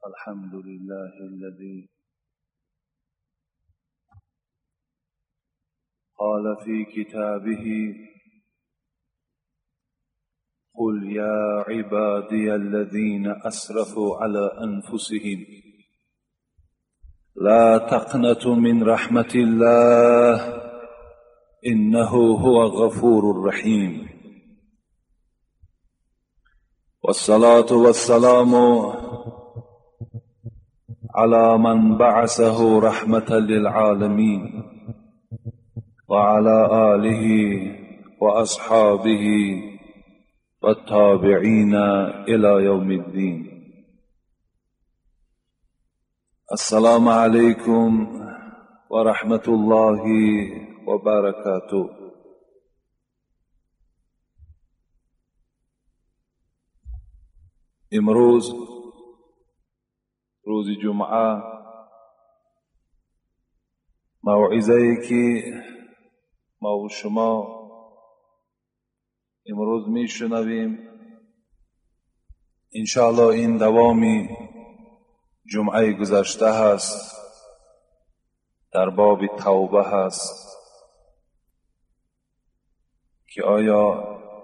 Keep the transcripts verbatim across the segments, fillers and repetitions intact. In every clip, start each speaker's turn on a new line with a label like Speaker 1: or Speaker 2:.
Speaker 1: الحمد لله الذي قال في كتابه قل يا عبادي الذين أسرفوا على أنفسهم لا تقنطوا من رحمة الله إنه هو الغفور الرحيم. والصلاة والسلام على من بعثه رحمة للعالمين وعلى آله وأصحابه والتابعين إلى يوم الدين. السلام عليكم ورحمة الله وبركاته. امروز روز جمعه موعظه‌ای که ما و شما امروز میشنویم انشاءالله این دوامی جمعه گذشته هست، در باب توبه هست که آیا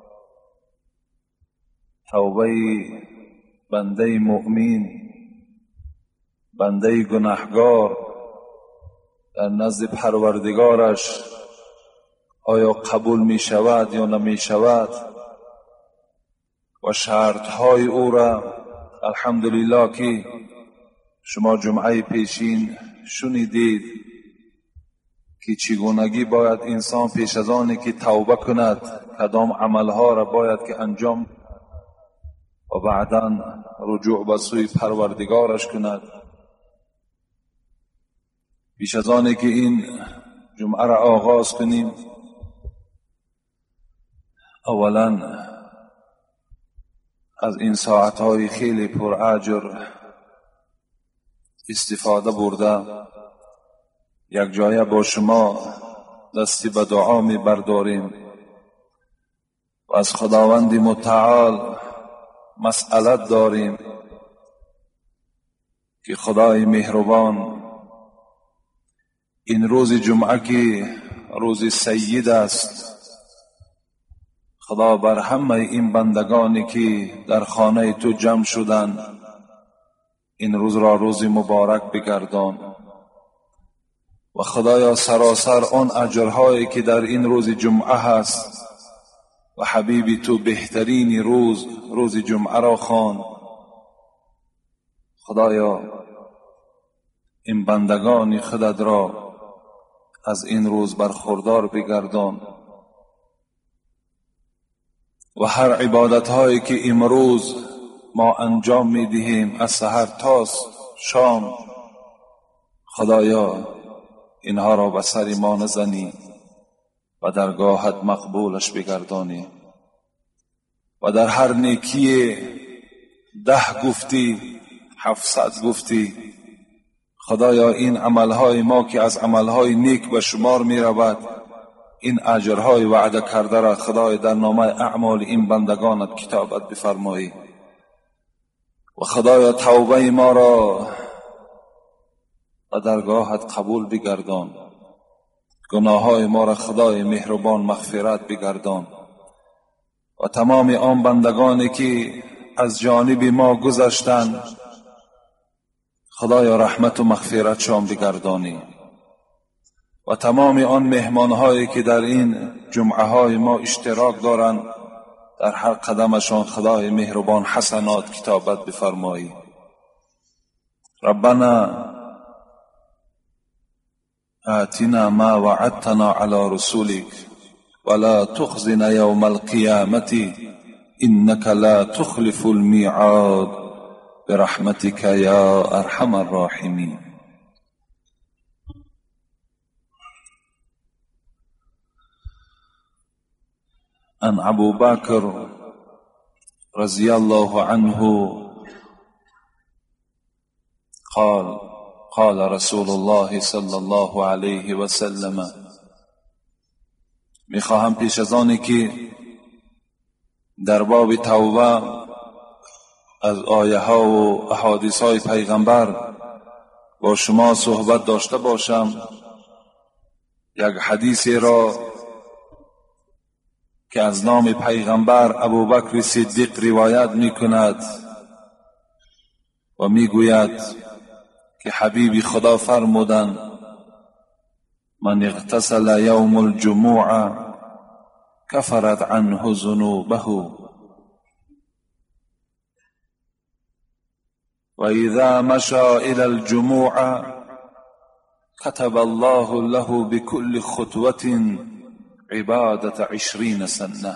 Speaker 1: توبه بنده مؤمن، بنده گناهگار در نزد پروردگارش آیا قبول می شود یا نمی شود و شرطهای او را الحمدلله که شما جمعه پیشین شنیدید که چگونگی باید انسان پیش از آنی که توبه کند کدام عملها را باید که انجام و بعدا رجوع به سوی پروردگارش کند. پیش از آنی که این جمعه را آغاز کنیم اولا از این ساعتهای خیلی پراجر استفاده برده یک جایه با شما دستی به دعا می برداریم و از خداوند متعال مسئلت داریم که خدای مهربان این روز جمعه که روز سید است، خدا بر همه این بندگانی که در خانه تو جمع شدند این روز را روز مبارک بگردان و خدایا سراسر آن اجرهایی که در این روز جمعه هست و حبیبی تو بهترین روز روز جمعه را خوان. خدایا این بندگان خودت را از این روز برخوردار بگردان و هر عبادت هایی که امروز ما انجام می دهیم از سحر تا شام خدایا اینها را به سر ما نزنی و درگاهت مقبولش بگردانی و در هر نیکی ده گفتی هفتصد گفتی خدایا این عملهای ما که از عملهای نیک به شمار می رود این اجرهای وعده کرده را خدای در نامه اعمال این بندگانت کتابت بفرمایی و خدایا توبه ما را به درگاهت قبول بگردان، گناههای ما را خدای مهربان مغفرت بگردان و تمام آن بندگانی که از جانب ما گذشتند خدایا رحمت و مغفرت شان بگردانی و تمام آن مهمانهایی که در این جمعه های ما اشتراک دارند در هر قدمشان خدای مهربان حسنات کتابت بفرمایی. ربنا آتنا ما وعدتنا على رسولك ولا تخزنا يوم القيامة إنك لا تخلف الميعاد برحمتك يا أرحم الراحمين. عن ابو بكر رضي الله عنه قال قال رسول الله صلی الله علیه و سلم. میخواهم پیش از آنی که در باب توبه از آیه ها و احادیث های پیغمبر با شما صحبت داشته باشم. یک حدیثی را که از نام پیغمبر ابوبکر صدیق روایت می کند و می گوید که حبیب خدا فرمودند: من اغتسل یوم الجمعه کفرت عنه ذنوبه و اذا مشى الى الجمعه كتب الله له بكل خطوة عبادت عشرین سنه.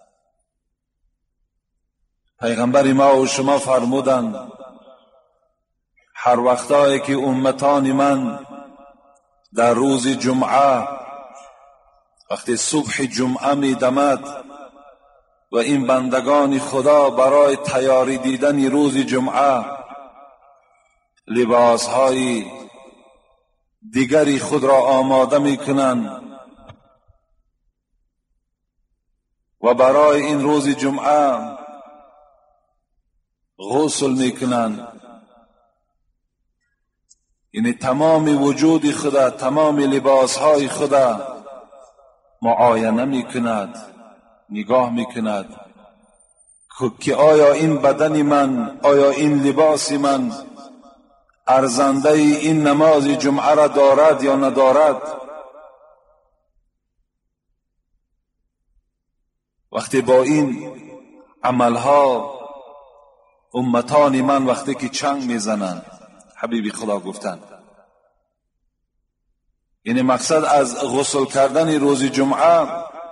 Speaker 1: پیغمبر ما و شما فرمودند هر وقتایی که امتان من در روز جمعه، وقتی صبح جمعه می دمد و این بندگان خدا برای تیاری دیدن روز جمعه لباسهای دیگری خود را آماده می کنند و برای این روز جمعه غسل می کنند، یعنی تمام وجود خدا، تمام لباسهای خدا معاینه می کند، نگاه می کند که آیا این بدن من، آیا این لباس من ارزنده این نماز جمعه را دارد یا ندارد. وقتی با این عملها امتان من وقتی که چنگ میزنند، حبیب خدا گفتند یعنی مقصد از غسل کردن روز جمعه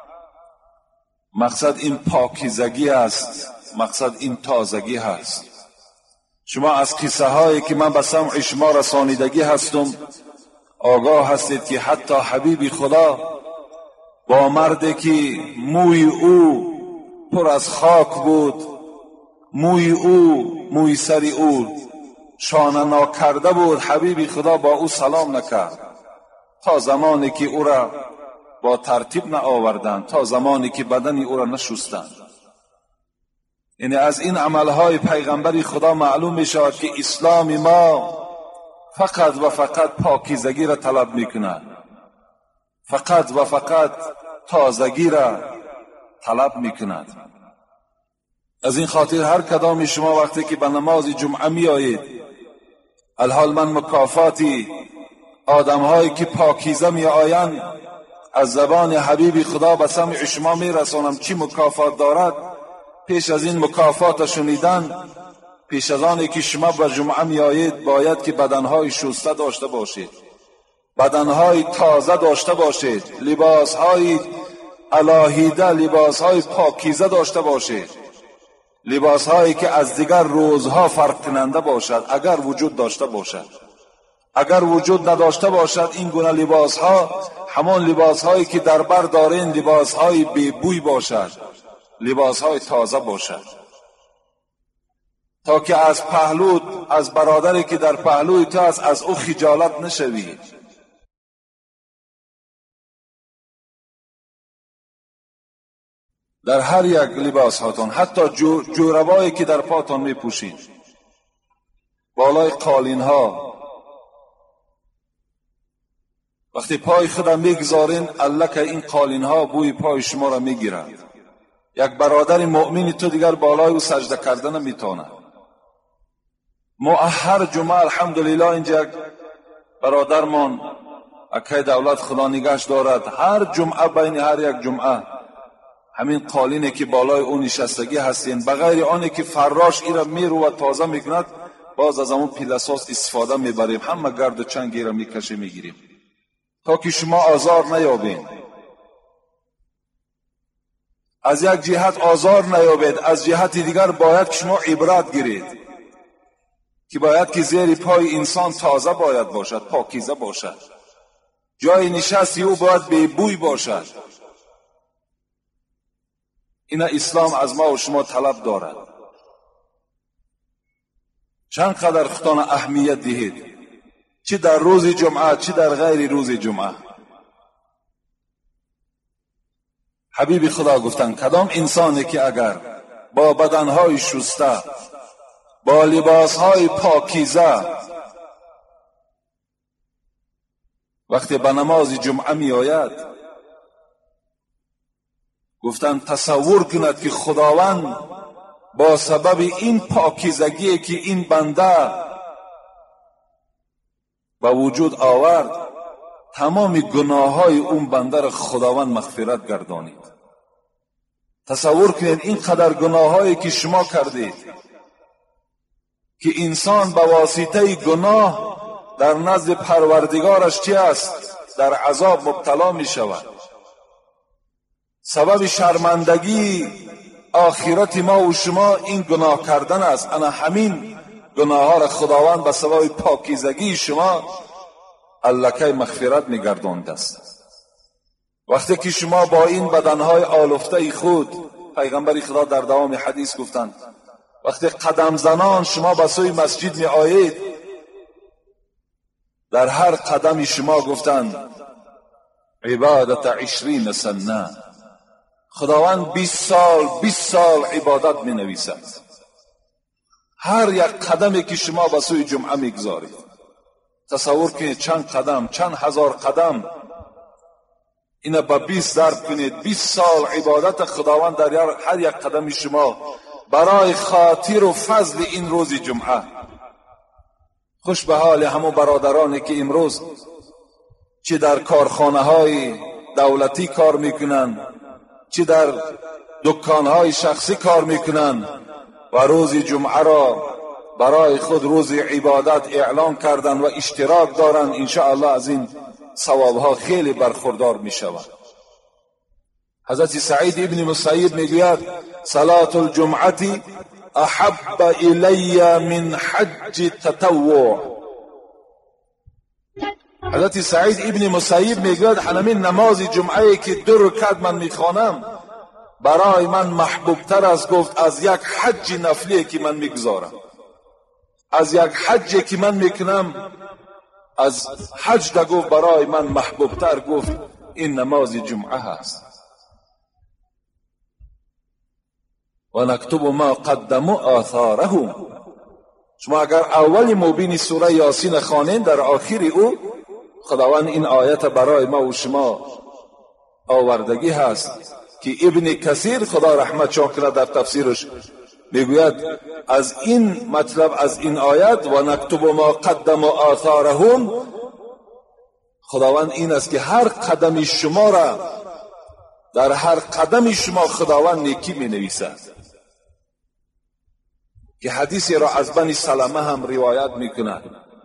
Speaker 1: مقصد این پاکیزگی است، مقصد این تازگی هست. شما از قصه هایی که من به سمع شما رسانیدگی هستم آگاه هستید که حتی حبیب خدا با مردی که موی او پر از خاک بود، موی او موی سری او شانه ناکرده بود، حبیب خدا با او سلام نکرد تا زمانی که او را با ترتیب نآوردند، تا زمانی که بدن او را نشستند. یعنی از این عملهای پیغمبری خدا معلوم می شود که اسلام ما فقط و فقط پاکیزگی را طلب می کند، فقط و فقط تازگی را طلب می کند. از این خاطر هر کدام شما وقتی که به نماز جمعه می آیید، الحال من مکافاتی آدمهایی که پاکیزه می آیند از زبان حبیب خدا به سمع شما می رسانم چی مکافات دارد. پیش از این مکافات شنیدن، پیش از آنی که شما به جمعه می آیید باید که بدنهای شسته داشته باشید، بدنهای تازه داشته باشید، لباسهای الاهیده، لباسهای پاکیزه داشته باشید، لباسهایی که از دیگر روزها فرق کننده باشد اگر وجود داشته باشد. اگر وجود نداشته باشد این گونه لباسها همان لباسهایی که در بر دارین لباسهای بی بوی باشد، لباسهای تازه باشد، تا که از پهلو، از برادری که در پهلوی تو است از او خجالت نشوی. در هر یک لباس هاتون، حتی جو، جوربایی که در پاتون می پوشید، بالای قالین ها، وقتی پای خودم میگذارین الله که این قالین ها بوی پای شما را میگیرند. یک برادر مؤمن تو دیگر بالای او سجده کردن نمیتونه. ما هر جمعه الحمدلله اینجا یک برادرمان اکای دولت خدا نگهش دارد، هر جمعه بین هر یک جمعه همین قالینی که بالای اون نشستگی هستین، بغیر آنی که فراش ای را میرو و تازه میکند، باز از همون پیلساس استفاده میبریم، همه گرد و چنگی را میکشیم میگیریم تا که شما آزار نیابین. از یک جهت آزار نیابید، از جهت دیگر باید که شما عبرت گیرید که باید که زیر پای انسان تازه باید باشد، پاکیزه باشد، جای نشستی او باید بی بوی باشد. این اسلام از ما و شما طلب دارد. چند قدر خودتان اهمیت دهید، چی در روز جمعه چی در غیر روز جمعه. حبیب خدا گفتند کدام انسانی که اگر با بدنهای شسته با لباسهای پاکیزه وقتی به نماز جمعه می آید، گفتن تصور کند که خداوند با سبب این پاکیزگی که این بنده به وجود آورد، تمام گناههای اون بنده را خداوند مغفرت گردانید. تصور کنید این قدر گناهایی که شما کردید که انسان به واسطه گناه در نزد پروردگارش چی است؟ در عذاب مبتلا می شود. سبب شرمندگی آخرت ما و شما این گناه کردن است. انا همین گناه ها را خداوند به سبب پاکیزگی شما الکی مغفرت می گرداند است. وقتی که شما با این بدنهای آلفته خود، پیغمبر خدا در دوام حدیث گفتند وقتی قدم زنان شما به سوی مسجد می آیید، در هر قدم شما گفتند عبادت عشرین سنه، خداوند بیست سال بیست سال عبادت می نویسد. هر یک قدمی که شما به سوی جمعه می گذارید، تصور کنید چند قدم، چند هزار قدم، اینا با بیست ضرب کنید، بیست سال عبادت خداوند در هر یک قدم شما برای خاطر و فضل این روز جمعه. خوش به حال همون برادرانی که امروز چه در کارخانه های دولتی کار میکنن، چه در دکان های شخصی کار میکنن و روز جمعه را برای خود روز عبادت اعلان کردن و اشتراک دارن، انشاءالله از این ثواب ها خیلی برخوردار می شود. حضرت سعید ابن مسیب میگوید صلاة الجمعه احب الی من حج تطوع. حضرت سعید ابن مسیب میگوید همین نماز جمعه که دو رکعت من میخوانم برای من محبوب تر است، گفت از یک حج نفلی که من میگذارم، از یک حجی که من میکنم، از حج دا گفت برای من محبوب تر، گفت این نماز جمعه هست. و نکتب ما قدموا آثارهم. شما اگر اول مبین سوره یاسین خوانید، در آخر او خداوند این آیت برای ما و شما آوردگی هست که ابن کثیر خدا رحمت کنه در تفسیرش میگوید از این مطلب، از این آیت و نکتب ما قدموا آثارهم، خداوند این است که هر قدم شما را، در هر قدم شما خداوند نیکی می نویسد. که حدیثی را از بنی سلمه هم روایت می کند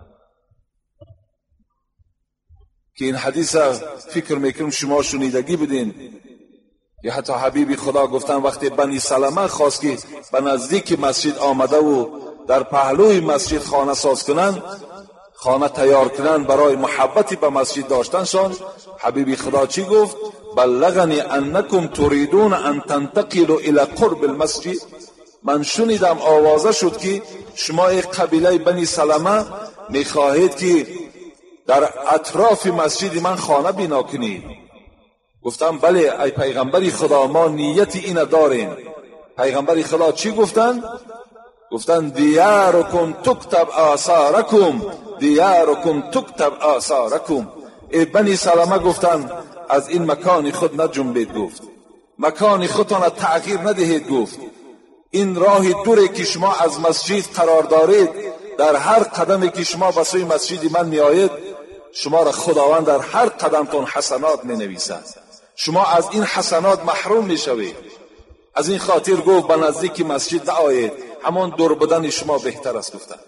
Speaker 1: که این حدیث فکر میکنم شما شنیدگی بدین که حتی حبیب خدا گفتن وقتی بنی سلمه خواست که به نزدیک مسجد آمده و در پهلوی مسجد خانه ساز کنند، خانه تیار کنند برای محبتی به مسجد داشتنشان، حبیب خدا چی گفت؟ بلغنی انکم تريدون ان تنتقلوا الى قرب المسجد. من شنیدم، آوازه شد که شما ای قبیله بنی سلمه میخواهید که در اطراف مسجد من خانه بنا کنید. گفتم بله ای پیغمبری خدا، ما نیت اینه داریم. پیغمبری خدا چی گفتن؟ گفتن دیارکم تکتب آثارکم، دیارکم تکتب آثارکم. ای بنی سلمه گفتن از این مکان خود نجنبید، گفت مکان خودتان تغییر ندهید، گفت این راه دوری که شما از مسجد قرار دارید، در هر قدمی که شما به سوی مسجد من می آیید، شما را خداوند در هر قدمتان حسنات می نویسد، شما از این حسنات محروم می شوید. از این خاطر گفت به نزدیک مسجد آیید، همان دور بدن شما بهتر است. گفتن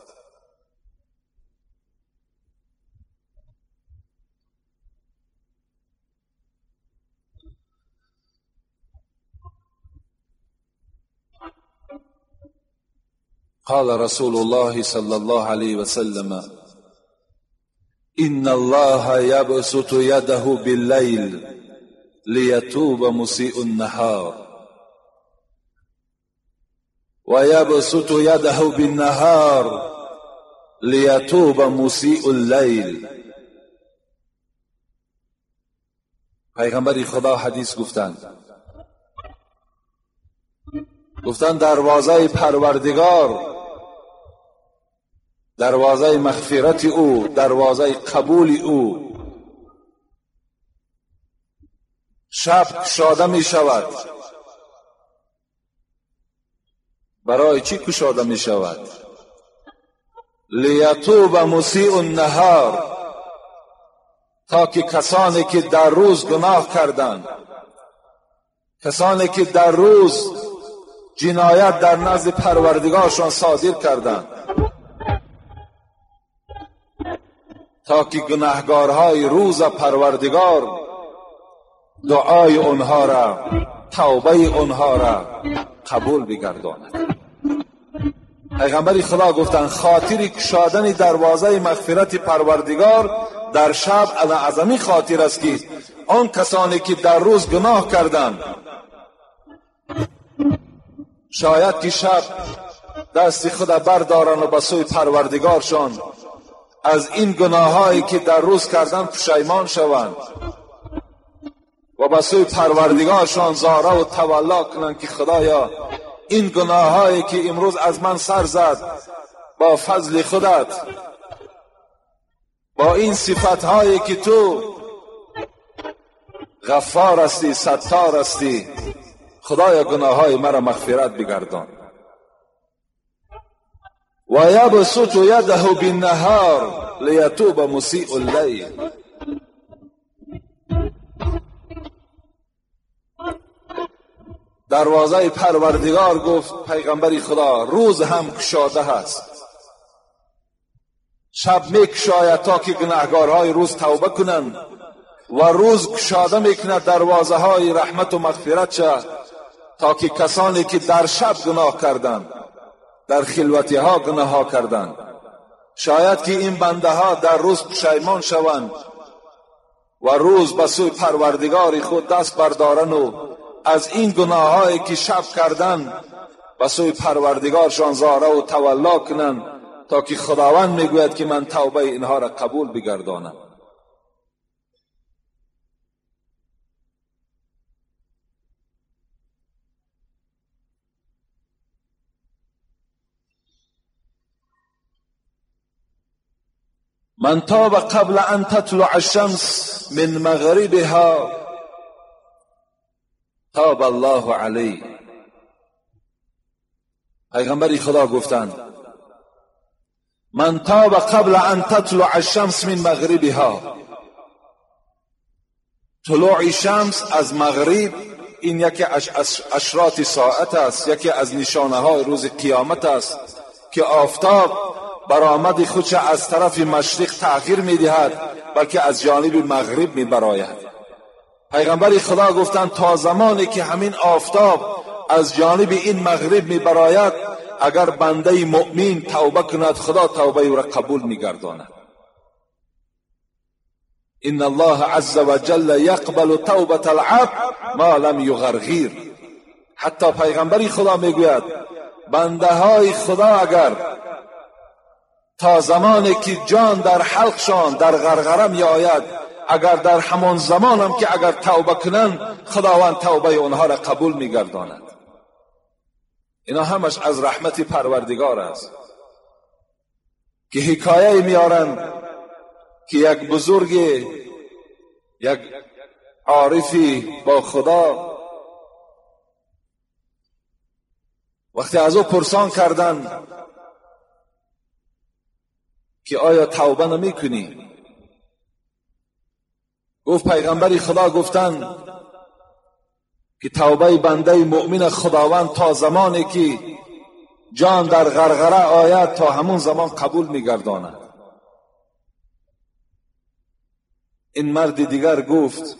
Speaker 1: قال رسول الله صلى الله عليه وسلم إن الله يبسط يده بالليل ليتوب مسيء النهار ويبسط يده بالنهار ليتوب مسيء الليل. پیغمبر خدا حدیث گفتند گفتند دروازه پروردگار دروازه مغفرت او، دروازه قبول او. شب کشاده می شود. برای چی کشاده می شود؟ لیتوب مسیء النهار، تا که کسانی که در روز گناه کردند، کسانی که در روز جنایت در نزد پروردگارشان صادر کردند، تا که گناهکارهای روز پروردگار دعای اونها را، توبه اونها را قبول بگرداند. پیغمبر خدا گفتند خاطر کشادن دروازه مغفرت پروردگار در شب اعظمی خاطر است که آن کسانی که در روز گناه کردند، شاید که شب دست خود بردارند و به سوی پروردگارشان از این گناهایی که در روز کردند پشیمان شوند و به سوی پروردگارشان زاره و تولا کنند که خدایا این گناهایی که امروز از من سر زد، با فضل خودت، با این صفتهایی که تو غفار هستی، ستار هستی، خدایا گناههای مرا مغفرت بگردان. و یبسط یده بالنهار لیتوب مسیء اللیل. دروازه پروردگار، گفت پیغمبر خدا، روز هم کشاده هست، شب میکشاید تا که گناهکارهای روز توبه کنند و روز کشاده میکند دروازه های رحمت و مغفرت شد تا که کسانی که در شب گناه کردند، در خلوتی ها گناه ها کردند، شاید که این بنده ها در روز پشیمان شوند و روز به سوی پروردگار خود دست بردارن و از این گناهایی که شب کردن به سوی پروردگارشان زاره و تولا کنند تا که خداوند میگوید که من توبه اینها را قبول بگردانم. من تاب قبل ان تطلع الشمس من مغربها تاب الله علیه. پیغمبر خدا گفتند من تاب قبل ان تطلع الشمس من مغربها. طلوع شمس از مغرب این یکی از اشراط ساعت است، یکی از نشانه های روز قیامت است که آفتاب برآمد خودش از طرف مشرق تأخیر می‌دهد بلکه از جانب مغرب می‌براید. پیغمبر خدا گفتند تا زمانی که همین آفتاب از جانب این مغرب می‌براید، اگر بنده مؤمن توبه کند خدا توبه او را قبول می‌گرداند. ان الله عز وجل يقبل توبه العبد ما لم يغرغر. حتی پیغمبر خدا میگوید بنده های خدا اگر تا زمانی که جان در حلقشان در غرغره می آید، اگر در همان زمان هم که اگر توبه کنند خداوند توبه اونها را قبول می گرداند. اینا همش از رحمت پروردگار است که حکایه میارند که یک بزرگ، یک عارفی با خدا وقتی از او پرسان کردند که آیا توبه نمی کنی؟ گفت پیغمبر خدا گفتند که توبه بنده مؤمن خداوند تا زمانی که جان در غرغره آید تا همون زمان قبول می گرداند. این مرد دیگر گفت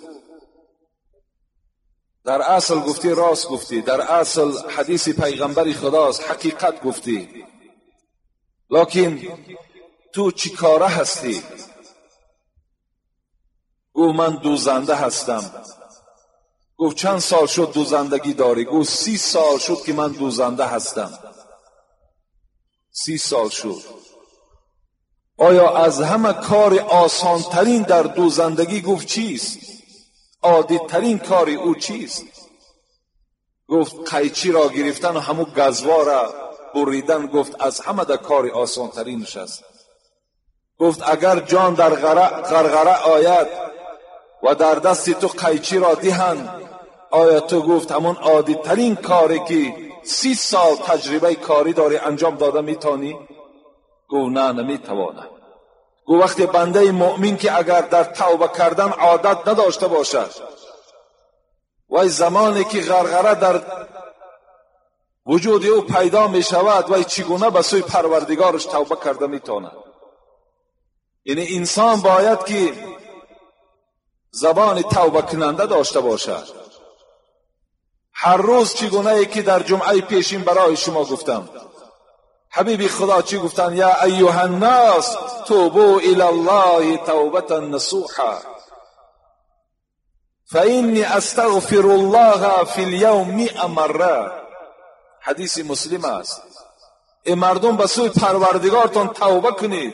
Speaker 1: در اصل گفتی راست گفتی، در اصل حدیث پیغمبر خداست، حقیقت گفتی، لکن تو چی کاره هستی؟ گفت من دوزنده هستم. گفت چند سال شد دوزندگی داری؟ گفت سی سال شد که من دوزنده هستم. سی سال شد. آیا از همه کار آسان ترین در دوزندگی گفت چیست؟ عادی ترین کار او چیست؟ گفت قیچی را گرفتن و همون گزوا را بریدن گفت از همه در کار آسان ترینش است. گفت اگر جان در غرغره آید و در دست تو قیچی را دهند، آیا تو گفت همون عادی ترین کاری که سی سال تجربه کاری داری انجام داده میتونی؟ گفت نه نمیتوانم. گفت وقتی بنده مؤمن که اگر در توبه کردن عادت نداشته باشد و زمانی که غرغره در وجود او پیدا می شود و چگونه به سوی پروردگارش توبه کرده میتواند. یعنی انسان باید که زبان توبه کننده داشته باشد. هر روز چگونه ای که در جمعه پیشین برای شما گفتم، حبیب خدا چی گفتن؟ یا ایها الناس توبوا الی الله توبه نصوحا فانی استغفر الله فی اليوم مئة مره. حدیث مسلم است. ای مردم به سوی پروردگارتان توبه کنید،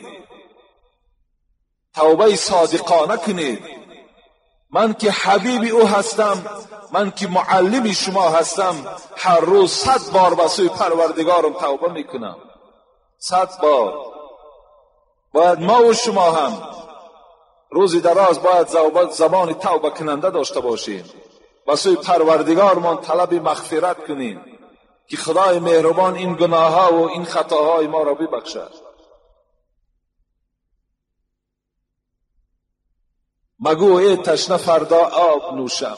Speaker 1: توبه صادقانه کنید. من که حبیب او هستم، من که معلم شما هستم، هر روز صد بار به سوی پروردگارم توبه میکنم. صد بار. باید ما و شما هم روزی دراز باید زبان توبه کننده داشته باشیم، به سوی پروردگارمان طلب مغفرت کنیم که خدای مهربان این گناهها و این خطاهای ما را ببخشد. مگو ای تشنه فردا آب نوشم،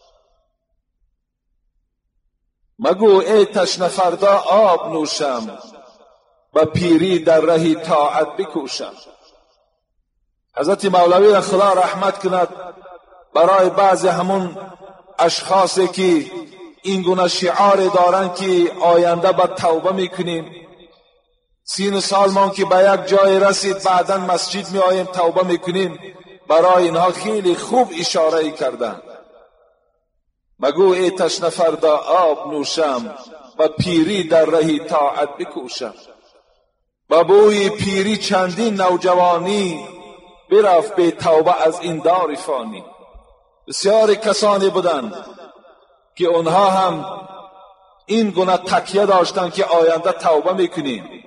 Speaker 1: مگو ای تشنه فردا آب نوشم، با پیری در راه طاعت بکوشم. حضرت مولوی را خدا رحمت کند برای بعض همون اشخاصی که این گونه شعار دارن که آینده با توبه میکنیم، سین سال ما که به یک جای رسید بعداً مسجد می آییم توبه میکنیم، برای اینها خیلی خوب اشاره کردن. مگو ای تشنه فردا آب نوشم، و پیری در راه طاعت بکوشم. با بوی پیری چندین نوجوانی برفت به توبه از این دار فانی. بسیاری کسانی بودند که اونها هم این گونه تکیه داشتند که آینده توبه میکنیم،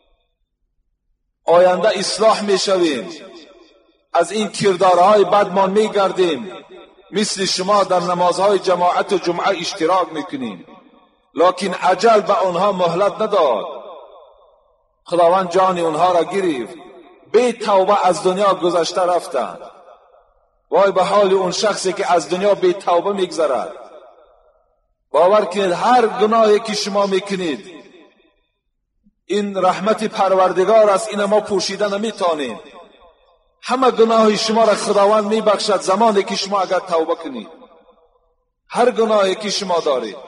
Speaker 1: آینده اصلاح میشویم، از این کردارهای بدمان میگردیم، مثل شما در نمازهای جماعت و جمعه اشتراک میکنیم. لکن اجل به اونها مهلت نداد. خداوند جان اونها را گرفت، بی توبه از دنیا گذشته رفتند. وای به حال اون شخصی که از دنیا بی توبه میگذرد. باور کنید هر گناهی که شما میکنید این رحمت پروردگار است، این ما پوشیده نمیتونیم. همه گناه شما را خداوند میبخشد زمانی که شما اگر توبه کنید. هر گناهی که شما دارید.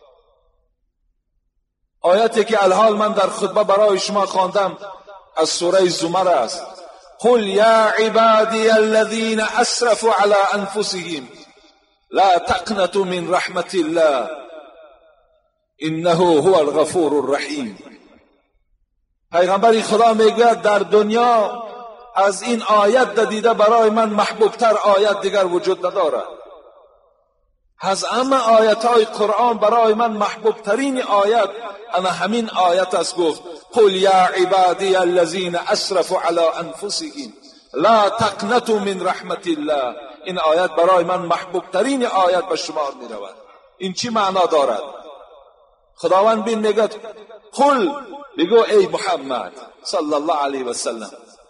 Speaker 1: آیتی که الحال من در خطبه برای شما خواندم از سوره زمر است. قل یا عبادی الذین اسرفوا علی انفسهم لا تقنطوا من رحمت الله انه هو الغفور الرحیم. پیغمبر خدا میگوید در دنیا از این آیت دیده برای من محبوبتر آیت دیگر وجود ندارد. از همه آیت های قرآن برای من محبوب ترین آیت انا همین آیت است. گفت قل یا عبادی الذین اسرفوا علی انفسهم لا تقنطوا من رحمت الله. این آیت برای من محبوب ترین آیت به شمار می رود. این چی معنا دارد؟ خداوند بین میگه قل، بگو ای محمد صلی الله علیه و سلم،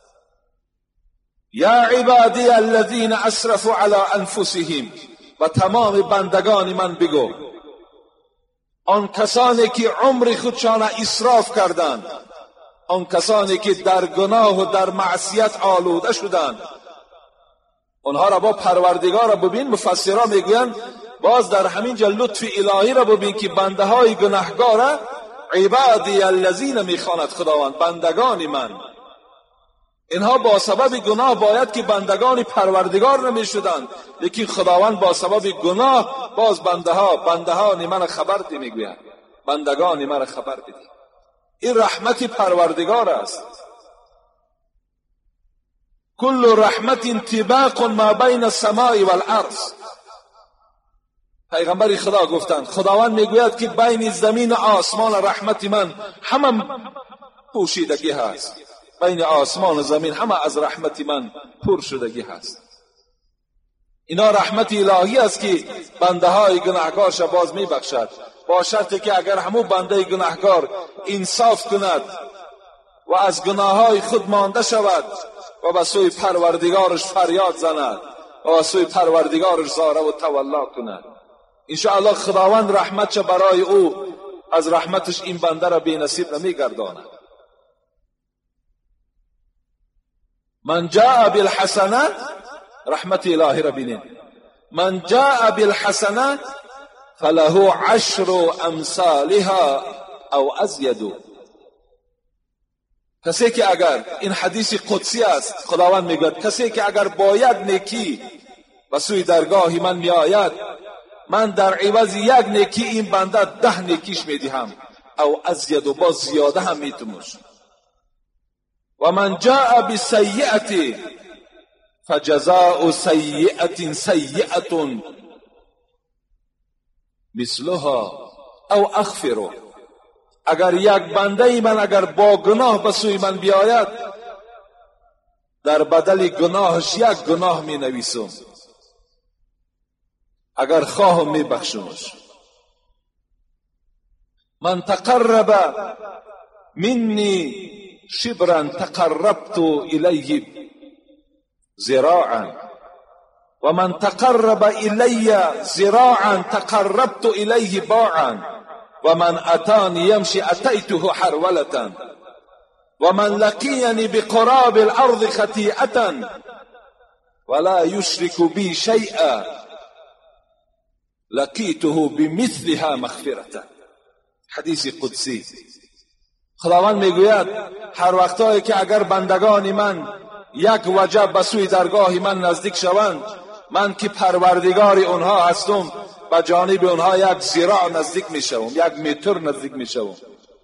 Speaker 1: یا عبادی الذین اسرفوا علی انفسهم، و تمام بندگان من بگو آن کسانی که عمر خودشان اسراف کردند، آن کسانی که در گناه و در معصیت آلوده شدند، اونها را با پروردگار را ببین. مفسران میگویند باز در همین جا لطف الهی را ببین که بنده های گناهگار عبادی الذین میخواند خداوند، بندگان من. اینها با سبب گناه باید که بندگان پروردگار نمیشدند، لیکن خداوند با سبب گناه باز بنده ها بندهان من خبر دی میگوید، بندگان من خبر بدید. این رحمت پروردگار است. کل رحمت طباق ما بین السماء والارض. پیغمبر خدا گفتند خداوند میگوید که بین زمین و آسمان رحمت من همه پوشیدگی هست، بین آسمان و زمین همه از رحمت من پر شدگی هست. اینا رحمت الهی است که بنده های گناهکار را باز میبخشد، با شرطی که اگر همو بنده گناهکار انصاف کند و از گناه های خود مانده شود و به سوی پروردگارش فریاد زند و به سوی پروردگارش زاره و تولا کند، انشاءالله خداوند رحمتش برای او از رحمتش این بنده را بی نصیب نمیگرداند. من جاء بالحسنه، رحمت الهی را بینید، من جاء بالحسنه فله عشر امثالها او ازید. کسی که اگر، این حدیث قدسی است، خداوند میگوید کسی که اگر باید نیکی و سوی درگاه من میآید، من در عوض یک نیکی این بنده ده نیکیش میدهم او ازید و با زیاده هم میتموش. و من جاء بسیئه فجزاء سیئه سیئه مثلها او اغفر. اگر یک بنده من اگر با گناه به سوی من بیاید، در بدل گناهش یک گناه می نویسم، اگر خواهم می بخشمش. من تقرب مني شبرا تقربت الیه ذراعا و من تقرب الی ذراعا تقربت الیه باعا و من اتانی یمشی اتیته حرولة و من لقینی بقراب الارض خطیئة ولا یشرک بی شیئا لقیته بمثلها مغفرة. حدیث قدسی. خداوند میگوید هر وقتایی که اگر بندگان من یک وجه به سوی درگاه من نزدیک شوند، من که پروردگار اونها هستم به جانب اونها یک ذراع نزدیک میشوم، یک متر نزدیک میشوم.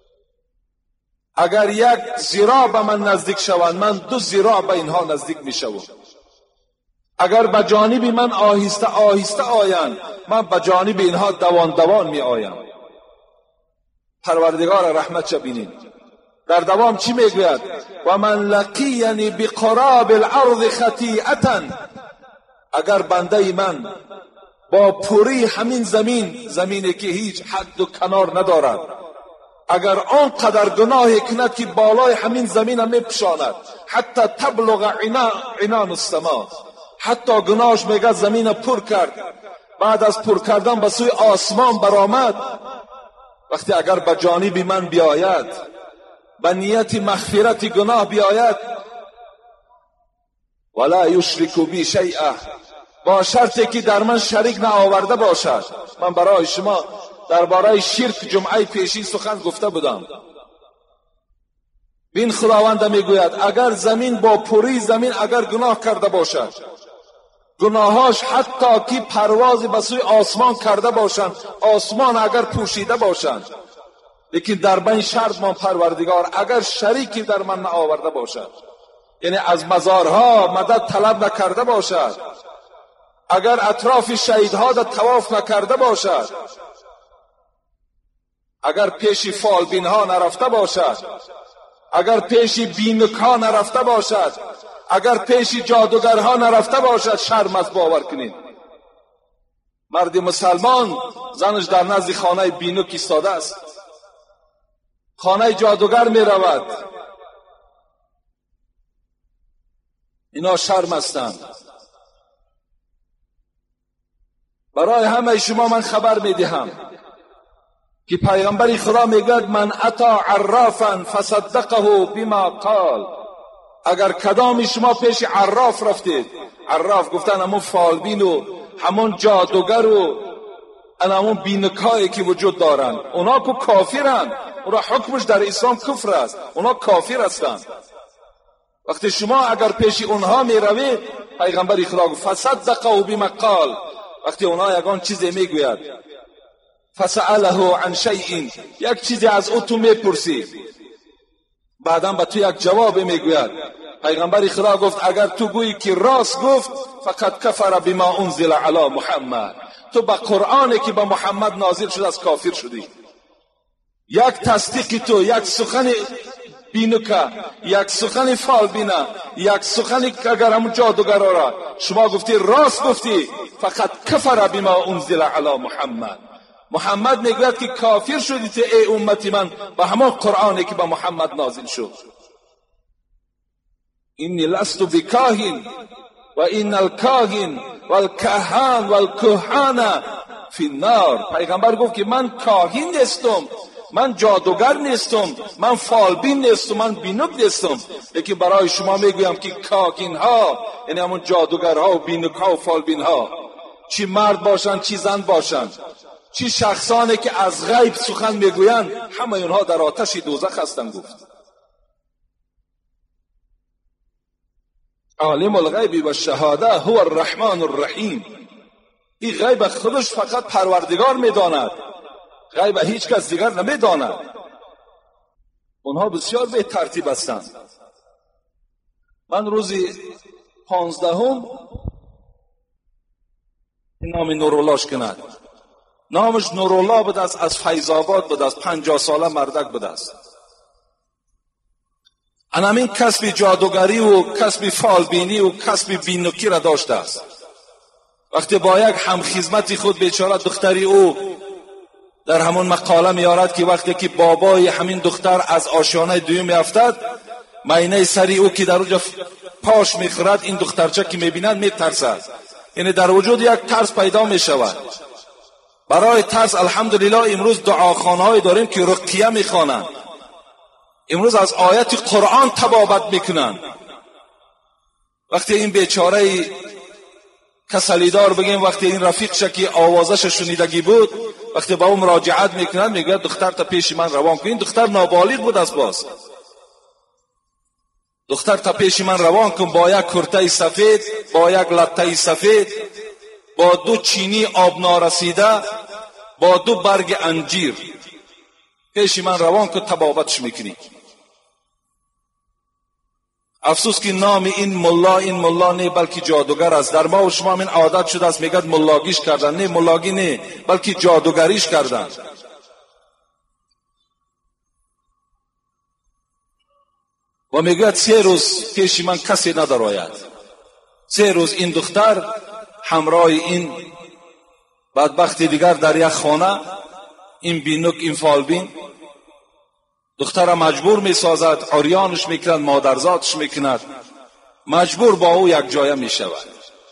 Speaker 1: اگر یک ذراع به من نزدیک شوند، من دو ذراع به اینها نزدیک میشوم. اگر به جانب من آهسته آهسته آیند، من به جانب اینها دوان دوان می آیم. پروردگار رحمت چه بینید. در دوام چی میگوید؟ و من لقینی بقراب الارض خطیئة. اگر بنده من با پوری همین زمین، زمینی که هیچ حد و کنار ندارد، اگر آن قدر گناه کند که بالای همین زمین هم میپشاند، حتی تبلغ عنان السما، حتی گناهش میگه زمین پر کرد، بعد از پر کردن به سوی آسمان برآمد، وقتی اگر به جانب من بیاید، به نیت مغفرت گناه بیاید، ولا یشرک بی شیئا، با شرطی که در من شریک نآورده باشد. من برای شما درباره شرک جمعه پیشین سخن گفته بودم. بین خداوند میگوید اگر زمین با پوری زمین اگر گناه کرده باشد، گناهاش حتی که پرواز به سوی آسمان کرده باشند، آسمان اگر پوشیده باشند، لیکن در بین شرط من پروردگار اگر شریکی در من نآورده باشد، یعنی از مزارها مدد طلب نکرده باشد، اگر اطراف شهیدها را طواف نکرده باشد، اگر پیش فالبینها نرفته باشد، اگر پیش بینکها نرفته باشد، اگر پیش جادوگرها نرفته باشد، شرم از باور کنید. مرد مسلمان زنش در نزد خانه بینک ایستاده است، خانه جادوگر می رود، اینا شرم هستند. برای همه شما من خبر می دهم که پیغمبر خدا میگوید من اتا عرافا فصدقه بما قال. اگر کدام شما پیش عراف رفتید، عراف گفتن همون فالبین و همون جادوگر و همون بینکایی که وجود دارن، اونا که کافرن، اونا حکمش در اسلام کفر است، اونا کافر هستند. وقتی شما اگر پیش اونها می روید، پیغمبر خدا گفت فصدقه بما قال، وقتی اونا یگان چیزی میگوید، فسأله عن شیء، یک چیزی از او تو میپرسی، بعدا به تو یک جواب میگوید. پیغمبر خدا گفت اگر تو گویی که راست گفت، فقط کفر بما انزل علی محمد، تو به قرآنی که به محمد نازل شده از کافر شدی. یک تصدیق تو، یک سخن بینوکه، یک سخن فال بینه، یک سخنی که اگر همون جادوگرا را شما گفتی راست گفتی، فقط کفر بما انزل علی محمد. محمد میگوید که کافر شدی تو ای امتی من به همان قرآنی که به محمد نازل شد. اینی لست بکاهن و این الکاهن والکهان والکهان فی النار. پیغمبر گفت که من کاهن نیستم، من جادوگر نیستم، من فالبین نیستم، من بینوک نیستم. لیکن برای شما میگویم که کاهن ها، یعنی همون جادوگرها و بینوک ها و فالبین ها، چی مرد باشن چی زن باشن، چی شخصانی که از غیب سخن میگویند، همه اونها در آتش دوزخ هستند. گفت عالم الغیب و شهاده هو الرحمن الرحیم. این غیب خودش فقط پروردگار میداند، غیب هیچ کس دیگر نمیداند. اونها بسیار به ترتیب هستند. من روزی پانزدهم نام نورولاش کند، نامش نورالله بود است، از فیض آباد بود است، پنجاه ساله مردک بود است. انامین کسب جادوگری و کسب فالبینی و کسب بینوکی را داشته است. وقتی با یک همخدمت خود بیچاره دختری او در همون مقاله میارد که وقتی که بابای همین دختر از آشیانه دوم میافتد، مینه سری او که در اونجا پاش میخورد، این دخترچه که میبیند میترسد. یعنی در وجود یک ترس پیدا میشود. برای ترس الحمدلله امروز دعاخانه‌ای داریم که رقیه میخوانند، امروز از آیت قرآن تبابت میکنند. وقتی این بیچاره کسلیدار بگیم، وقتی این رفیقش که آوازش شنیدگی بود، وقتی با او مراجعت میکنند میگوید دختر تا پیش من روان کن. این دختر نابالغ بود است، باز دختر تا پیش من روان کن با یک کرته سفید، با یک لطه سفید، با دو چینی آب نارسیده، با دو برگ انجیر پیش من روان کن، تبابتش میکنی. افسوس که نام این ملا این ملا نه بلکه جادوگر است. در ما و شما این عادت شده است میگد ملاگیش کردن. نه، ملاگی نه بلکه جادوگریش کردن. و میگوید سه روز پیش من کسی ندارآید. سه روز این دختر همراه این بدبخت دیگر در یک خانه، این بینوک این فالبین دختر مجبور میسازد، عریانش میکند، مادرزادش میکند، مجبور با او یک جایه میشود.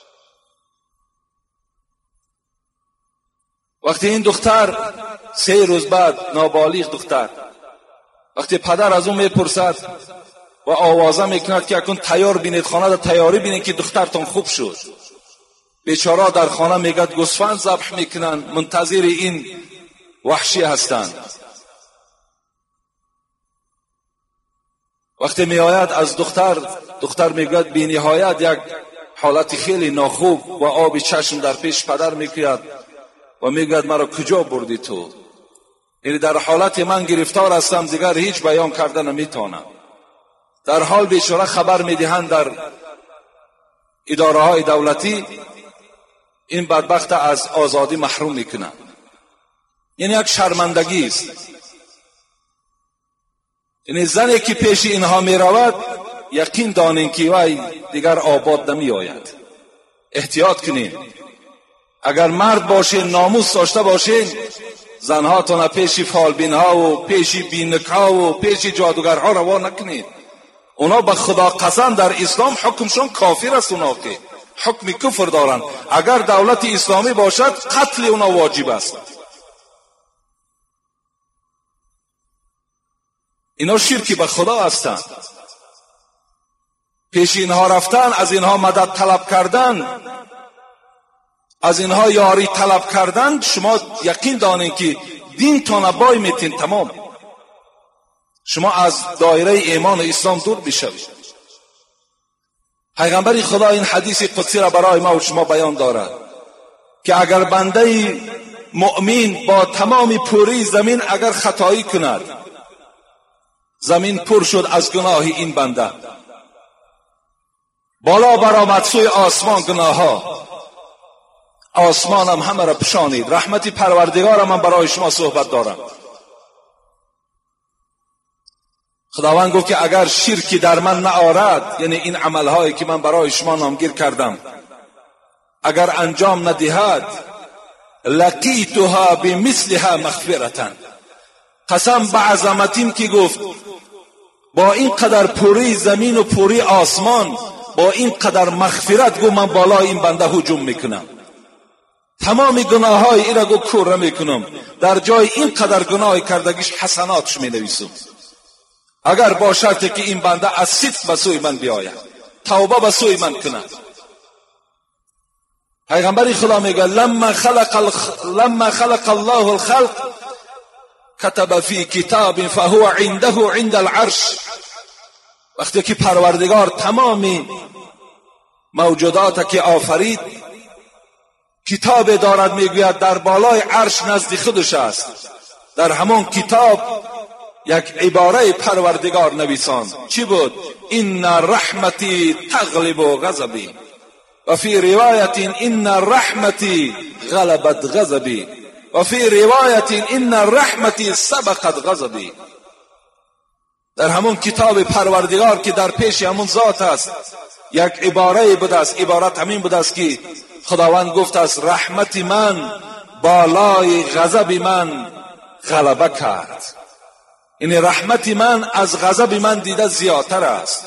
Speaker 1: وقتی این دختر سه روز بعد، نابالغ دختر، وقتی پدر از او میپرسد و آوازه میکند که اکنون تیار بینید، خانه در تیاری بینید که دخترتان خوب شد، بیچاره در خانه میگد گوسفند ذبح میکنند، منتظر این وحشی هستند. وقتی می آید از دختر، دختر میگوید بی نهایت یک حالت خیلی ناخوب و آب چشم در پیش پدر میکرد و میگوید مرا کجا بردی تو؟ یعنی در حالت من گرفتار هستم، دیگر هیچ بیان کردن نمیتونم. در حال بیچاره خبر میدهند در اداره های دولتی این بدبخت از آزادی محروم میکنند. یعنی یک شرمندگی است. یعنی زنی که پیش اینها می رود یقین دانین که وای دیگر آباد نمی آید. احتیاط کنین. اگر مرد باشین، ناموس داشته باشین، زنهاتون پیش فالبین ها و پیش بینک ها و پیش جادوگرها روان نکنین. اونا به خدا قسم در اسلام حکمشون کافر است. اونا که حکم کفر دارند. اگر دولت اسلامی باشد قتل اونا واجب است. اینا شرکی به خدا هستند. پیش اینها رفتن، از اینها مدد طلب کردن، از اینها یاری طلب کردن، شما یقین دانین که دین تان بای میتین تمام. شما از دایره ایمان و اسلام دور بشوید. پیغمبر خدا این حدیث قدسی را برای ما و شما بیان دارد که اگر بنده مؤمن با تمام پوری زمین اگر خطایی کند، زمین پر شد از گناه این بنده، بالا برآمد سوی آسمان گناه ها، آسمانم همه را پوشانید. رحمت پروردگارم من برای شما صحبت دارم. خداوند گفت که اگر شرکی در من نآرد، یعنی این عملهایی که من برای شما نامگیر کردم اگر انجام ندهد، لقیتها بمثلها مغفرة، قسم به عظمتیم که گفت با این قدر پوری زمین و پوری آسمان، با این قدر مغفرت گو من بالای این بنده هجوم میکنم، تمام گناه های این را گو کوره میکنم، در جای این قدر گناه کردگیش حسناتش مینویسم، اگر با شرطی که این بنده از صدق به سوی من بیاید، توبه به سوی من کند. پیغمبر خدا میگه لما خلق الخ... لما خلق الله الخلق كتب في كتاب فهو عنده عند العرش. وقتی که پروردگار تمامی موجودات که آفرید، کتاب دارد میگوید در بالای عرش نزد خودش است. در همون کتاب یک عباره پروردگار نویساند. چی بود؟ ان رحمتی تغلب غضبی و فی روایت ان رحمتی غلبت غضبی و فی روایت ان رحمتی سبقت غضبی. در همون کتاب پروردگار که در پیش همون ذات است یک عباره بوده است. عبارت همین بوده است که خداوند گفت است رحمت من بالای غضب من غلبه کرد. این رحمت من از غضب من دیده زیادتر است.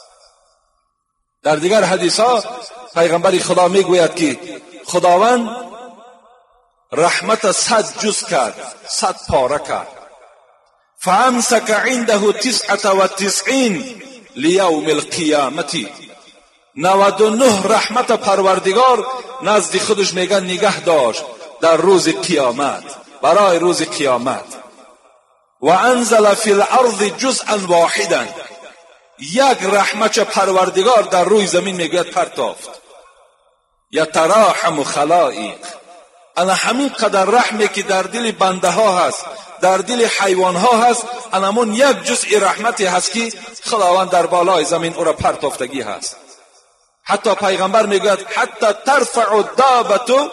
Speaker 1: در دیگر حدیث ها پیغمبر خدا میگوید که خداوند رحمت صد جز کرد، صد پاره کرد. فامسک عنده تسعة و تسعین لیوم القیامتی. نود و نه رحمت پروردگار نزد خودش میگن نگه داشت در روز قیامت، برای روز قیامت. و انزل فی الارض جزءا واحدا. یک رحمت پروردگار در روی زمین میگوید پرتافت. یتراحم خلائق. انا همین قدر رحمی که در دل بنده ها هست، در دل حیوان ها هست، انمون یک جزء رحمتی هست که خداوند در بالای زمین او را پرتافتگی هست. حتی پیغمبر میگوید حتی ترفع الدابة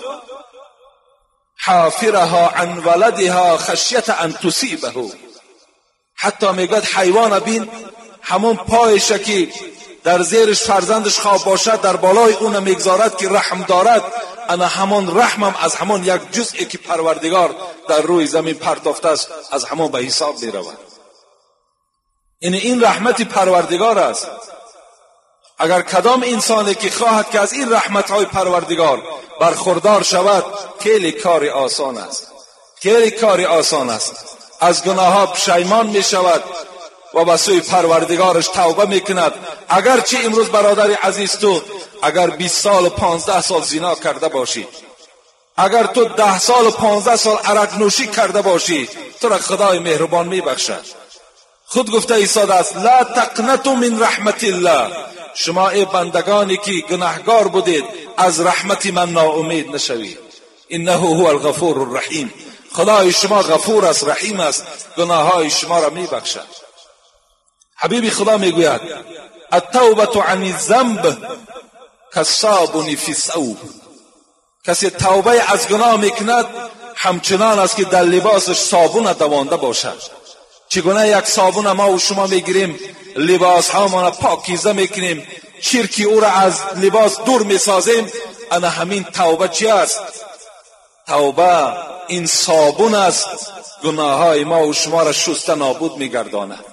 Speaker 1: حافرها عن ولدها خشیت ان تصیبه. حتی میگوید حیوان بین همون پایش که در زیرش فرزندش خواب باشد در بالای اون میگذارد که رحم دارد، انا همون رحمم از همون یک جزئی که پروردگار در روی زمین پرتافته است از همون به حساب میرود. این این رحمت پروردگار است. اگر کدام انسانی که خواهد که از این رحمت های پروردگار برخوردار شود، خیلی کار آسان است، خیلی کار آسان است. از گناه ها پشیمان می شود و به سوی پروردگارش توبه می کند. اگرچه امروز برادر عزیز تو اگر بیست سال و پانزده سال زنا کرده باشی، اگر تو ده سال و پانزده سال عرق نوشی کرده باشی، تو را خدای مهربان می بخشد. خود گفته عیسی است لا تقنطوا من رحمت الله. شما ای بندگانی که گناهگار بودید از رحمت من ناامید نشوید. انه هو الغفور الرحیم. خدای شما غفور است، رحیم است، گناههای شما را می بخشد. حبیب خدا میگوید التوبه عن الذنب کالصابون فی الثوب. کسی توبه از گناه میکند همچنان است که در لباسش صابون دوانده باشد. چگونه یک صابون ما و شما میگیریم لباس هامان پاکیزه میکنیم، چرکی او را از لباس دور میسازیم، انا همین توبه چی است؟ توبه این صابون است، گناه های ما و شما را شسته نابود میگرداند.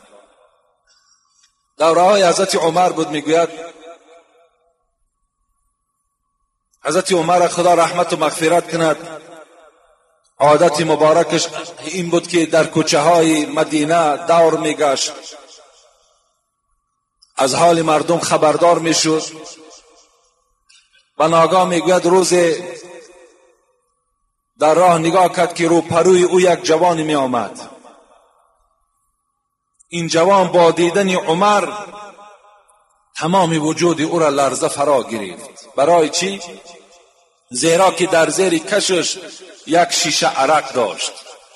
Speaker 1: دوره های حضرت عمر بود. میگوید حضرت عمر خدا رحمت و مغفرت کند، عادت مبارکش این بود که در کوچه های مدینه دور میگشت، از حال مردم خبردار میشد و ناگاه میگوید روز در راه نگاه کرد که رو پروی او یک جوانی می آمد. این جوان با دیدن عمر تمامی وجود او را لرزه فرا گرفت. برای چی؟ زیرا که در زیر کشش یک شیشه عرق داشت.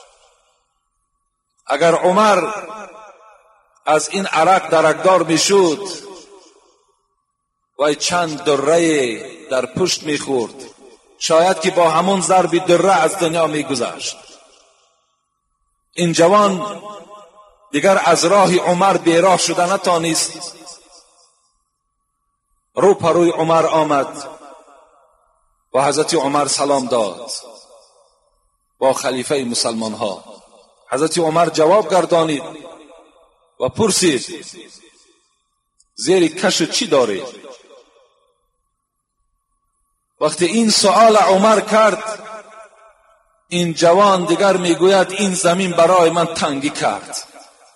Speaker 1: اگر عمر از این عرق درکدار میشد و چند دره در پشت میخورد، شاید که با همون ضرب دره از دنیا میگذشت. این جوان دیگر از راه عمر بیراه شده نتانست. رو پروی عمر آمد و حضرت عمر سلام داد با خلیفه مسلمان ها. حضرت عمر جواب گردانید و پرسید زیر کش چی داری؟ وقتی این سؤال عمر کرد، این جوان دیگر میگوید این زمین برای من تنگی کرد.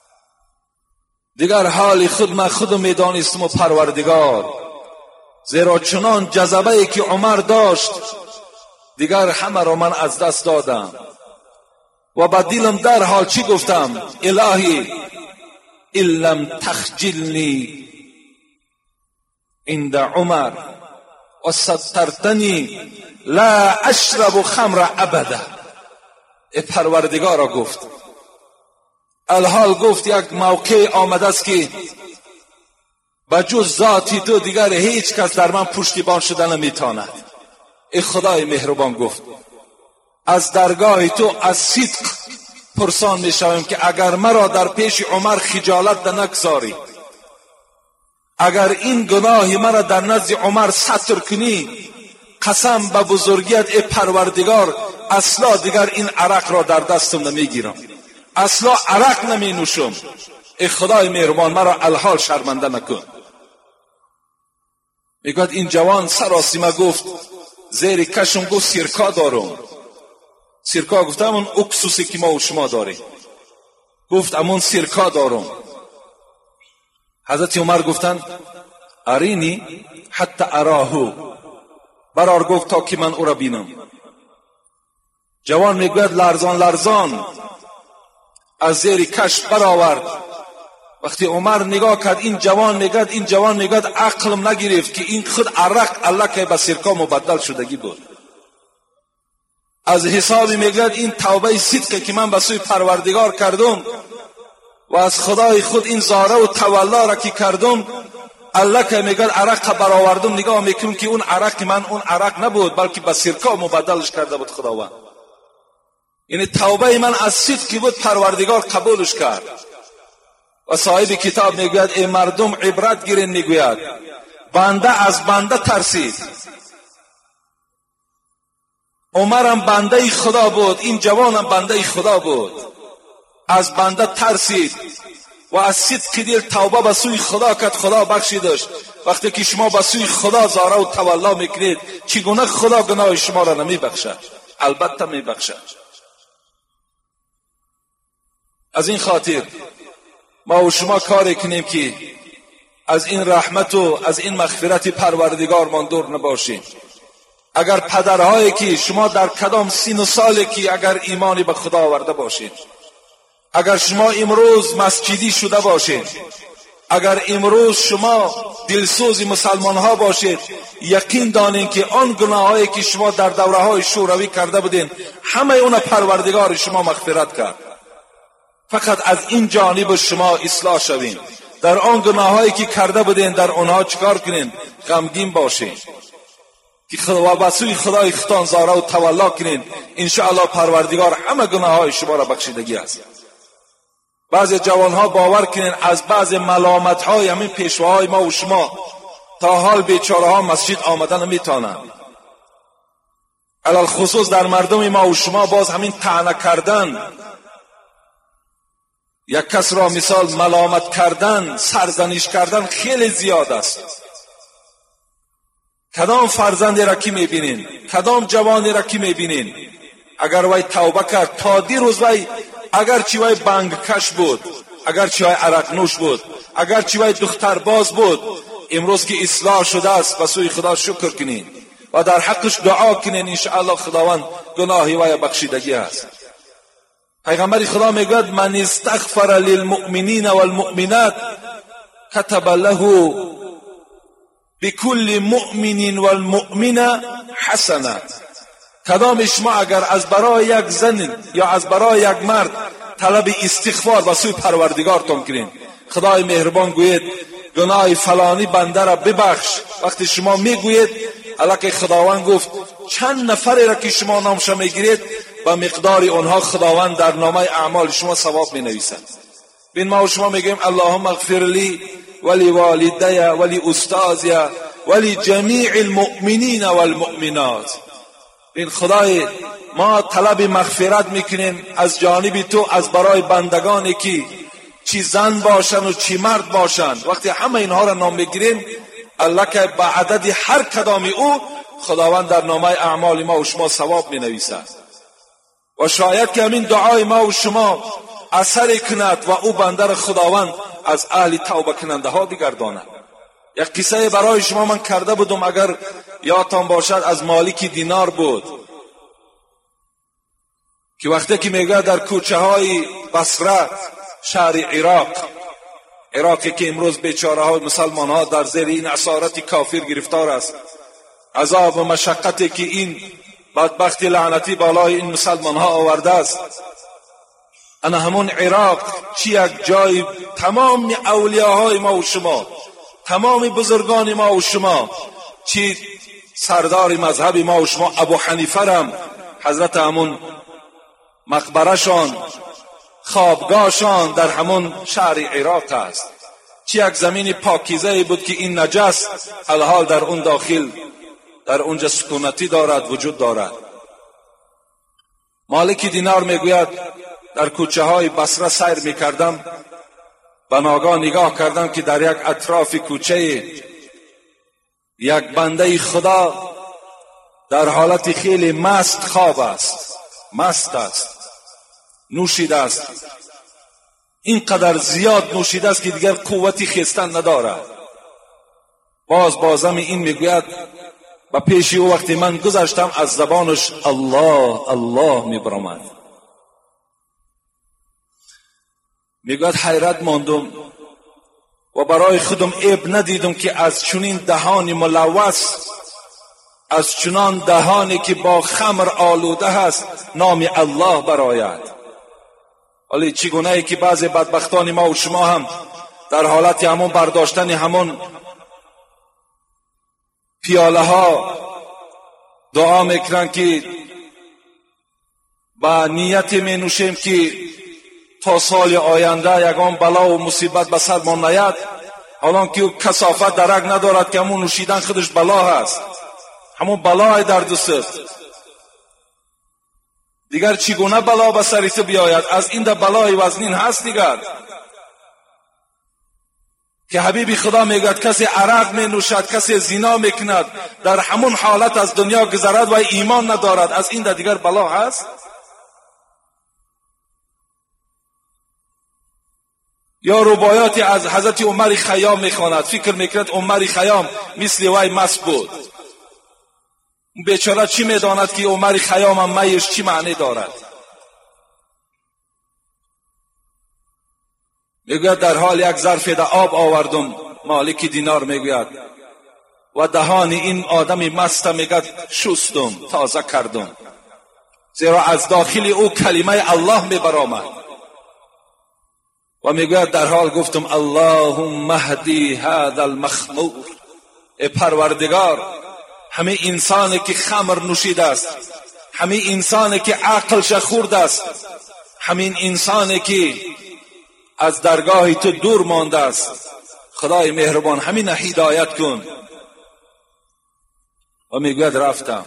Speaker 1: دیگر حال خود من خودم میدانستم و پروردگار، زیرا چنان جذبه ای که عمر داشت دیگر همه را من از دست دادم و با دلم در حال چی گفتم؟ الهی ان لم تخجلنی عند عمر و سترتنی لا اشرب خمر ابدا. ای پروردگارا گفت، الحال گفت یک موقع آمده است که با جز ذاتی تو دیگر هیچ کس در من پشتیبان شده نمیتواند. ای خدای مهربان گفت، از درگاه تو از صدق پرسان میشوم که اگر مرا در پیش عمر خجالت نگذاری، اگر این گناه مرا در نزد عمر ستر کنی، قسم به بزرگیت ای پروردگار اصلا دیگر این عرق را در دستم نمیگیرم، اصلا عرق نمی نوشم. ای خدای مهربان مرا الحال شرمنده نکن. میگوید این جوان سراسیمه گفت زیر کشم گفت سرکا دارم. سرکا گفت همون اکسوسی که ما و شما داریم. گفت همون سرکا دارم. حضرت عمر گفتند ارینی حتی اراهو، برار گفت تا که من او را بینم. جوان میگوید لرزان لرزان از زیر کش برآورد. وقتی عمر نگاه کرد این جوان میگوید این جوان میگوید عقلم نگرفت که این خود عرق الله که به سرکا مبدل شدگی بود. از حسابی میگوید این توبه صدقه که من به سوی پروردگار کردم و از خدای خود این زاره و تولا را که کردم، الله که میگوید عرق برآوردم، نگاه میکنم که اون عرق من اون عرق نبود بلکه به سرکا مبدلش کرده بود خداوند. یعنی توبه من از صدقی بود، پروردگار قبولش کرد. و صاحب کتاب میگوید ای مردم عبرت گیرین، میگوید بنده از بنده ترسید. عمرم بنده خدا بود، این جوانم بنده خدا بود، از بنده ترسید و از صدق دل توبه به سوی خدا کرد، خدا بخشیدش. وقتی که شما به سوی خدا زاره و تولا میکنید، چگونه خدا گناه شما را نمیبخشد؟ البته میبخشد. از این خاطر ما و شما کاری کنیم که از این رحمت و از این مغفرت پروردگار من دور نباشیم. اگر پدرهایی که شما در کدام سین و سالی که اگر ایمانی به خدا آورده باشید، اگر شما امروز مسجدی شده باشید، اگر امروز شما دلسوز مسلمان ها باشید، یقین دانید که آن گناهایی که شما در دوره های شوروی کرده بودین همه اون پروردگار شما مغفرت کرد. فقط از این جانب شما اصلاح شوین. در آن گناهایی که کرده بودین در آنها چیکار کنین؟ غمگین باشین که خدا و بسوی خدای ختان زاره و تولا کنین. ان شاء الله پروردگار همه گناههای شما را بخشیدگی است. بعضی جوانها باور کنین از بعض ملامت های همین پیشواهای ما و شما تا حال بیچاره ها مسجد آمدن نمیتونند. علل خصوص در مردم ما و شما باز همین طعنه کردن، یک کس را مثال ملامت کردن، سرزنش کردن خیلی زیاد است. کدام فرزندی را که میبینین، کدام جوانی را که میبینین، اگر وی توبه کرد تا دی روز وی اگر چی وی بنگ کش بود، اگر چی وی عرق نوش بود، اگر چی وی دختر باز بود، امروز که اصلاح شده است به سوی خدا شکر کنین و در حقش دعا کنین. ان شاء الله خداوند گناهی وی بخشیدگی است. پیغمبر خدا میگوید من استغفر للمؤمنین والمؤمنات كتب له بكل مؤمن والمؤمنه حسنه. کدام شما اگر از برای یک زن یا از برای یک مرد طلب استغفار به سوی پروردگارتون کنین، خدای مهربان گوید گناه فلانی بنده را ببخش. وقتی شما میگوید البته خداوند گفت چند نفری را که شما نامش میگیرید با مقدار اونها خداوند در نامه اعمال شما ثواب مینویسد. ببین ما و شما میگیم اللهم اغفر لی ولی والدی ولی استاذی ولی جمیع المؤمنین والمؤمنات. این خدای ما طلب مغفرت میکنیم از جانب تو از برای بندگانی که چی زن باشن و چی مرد باشن. وقتی همه اینها را نام بگیریم الله که به عدد هر کدام او خداوند در نامه اعمال ما و شما ثواب می نویسد. و شاید که همین دعای ما و شما اثر کند و او بنده خداوند از اهل توبه کننده ها بگرداند. یک قصه برای شما من کرده بودم اگر یادتان باشد، از مالک دینار بود که وقتی که میگه در کوچه های بصره شهر عراق، عراقی که امروز بیچاره های مسلمان ها در زیر این اسارت کافر گرفتار است، عذاب و مشقتی که این بدبخت لعنتی بالای این مسلمان ها آورده است، انا همون عراق چی یک جای تمام اولیاهای ما و شما، تمام بزرگان ما و شما، چی سردار مذهب ما و شما ابو حنیفه رم حضرت همون مقبرشان خوابگاهشان در همون شهر عراق است. چی یک زمین پاکیزه بود که این نجس الحال در اون داخل در اونجا سکونتی دارد وجود دارد. مالک دینار میگوید در کوچه های بصره سیر میکردم، به ناگاه نگاه کردم که در یک اطراف کوچه یک بنده خدا در حالت خیلی مست خواب است، مست است، نوشیده است، اینقدر زیاد نوشیده است که دیگر قوتی خیستن ندارد. باز بازم این میگوید و پیش او وقتی من گذشتم از زبانش الله الله میبرامد. میگوید حیرت ماندم و برای خودم عیب ندیدم که از چنین دهانی ملوث، از چنان دهانی که با خمر آلوده هست نام الله برآید. ولی چگونه ای که بعضی بدبختان ما و شما هم در حالت همون برداشتن همون پیاله ها دعا میکنن که با نیت می نوشیم که تا سال آینده یگان بلا و مصیبت به سر ما نیاد، حالان که کثافت درک ندارد که همون نوشیدن خودش بلا هست، همون بلای در دست. دیگر چگونه بلا به سر تو بیاید؟ از این در بلای وزنین هست دیگر که حبیب خدا میگوید کسی عرق می نوشد، کسی زنا میکند، در همون حالت از دنیا گذرد و ایمان ندارد، از این در دیگر بلا هست؟ یا ربایاتی از حضرت عمر خیام میخواند، فکر میکرد عمر خیام مثل وی مست بود. بیچاره چی میداند که عمر خیام هم میش چی معنی دارد؟ میگوید در حال یک ظرف ده آب آوردم، مالک دینار میگوید، و دهان این آدم مست میگوید شستم، تازه کردم، زیرا از داخل او کلمه الله میبرآمد. و میگوید در حال گفتم اللهم اهدی هذا المخمور، ای پروردگار همه انسانی که خمر نوشیده است، همه انسانی که عقلش خورد است، همین انسانی که از درگاه تو دور مانده است، خدای مهربان همین هدایت کن. و میگوید رفتم.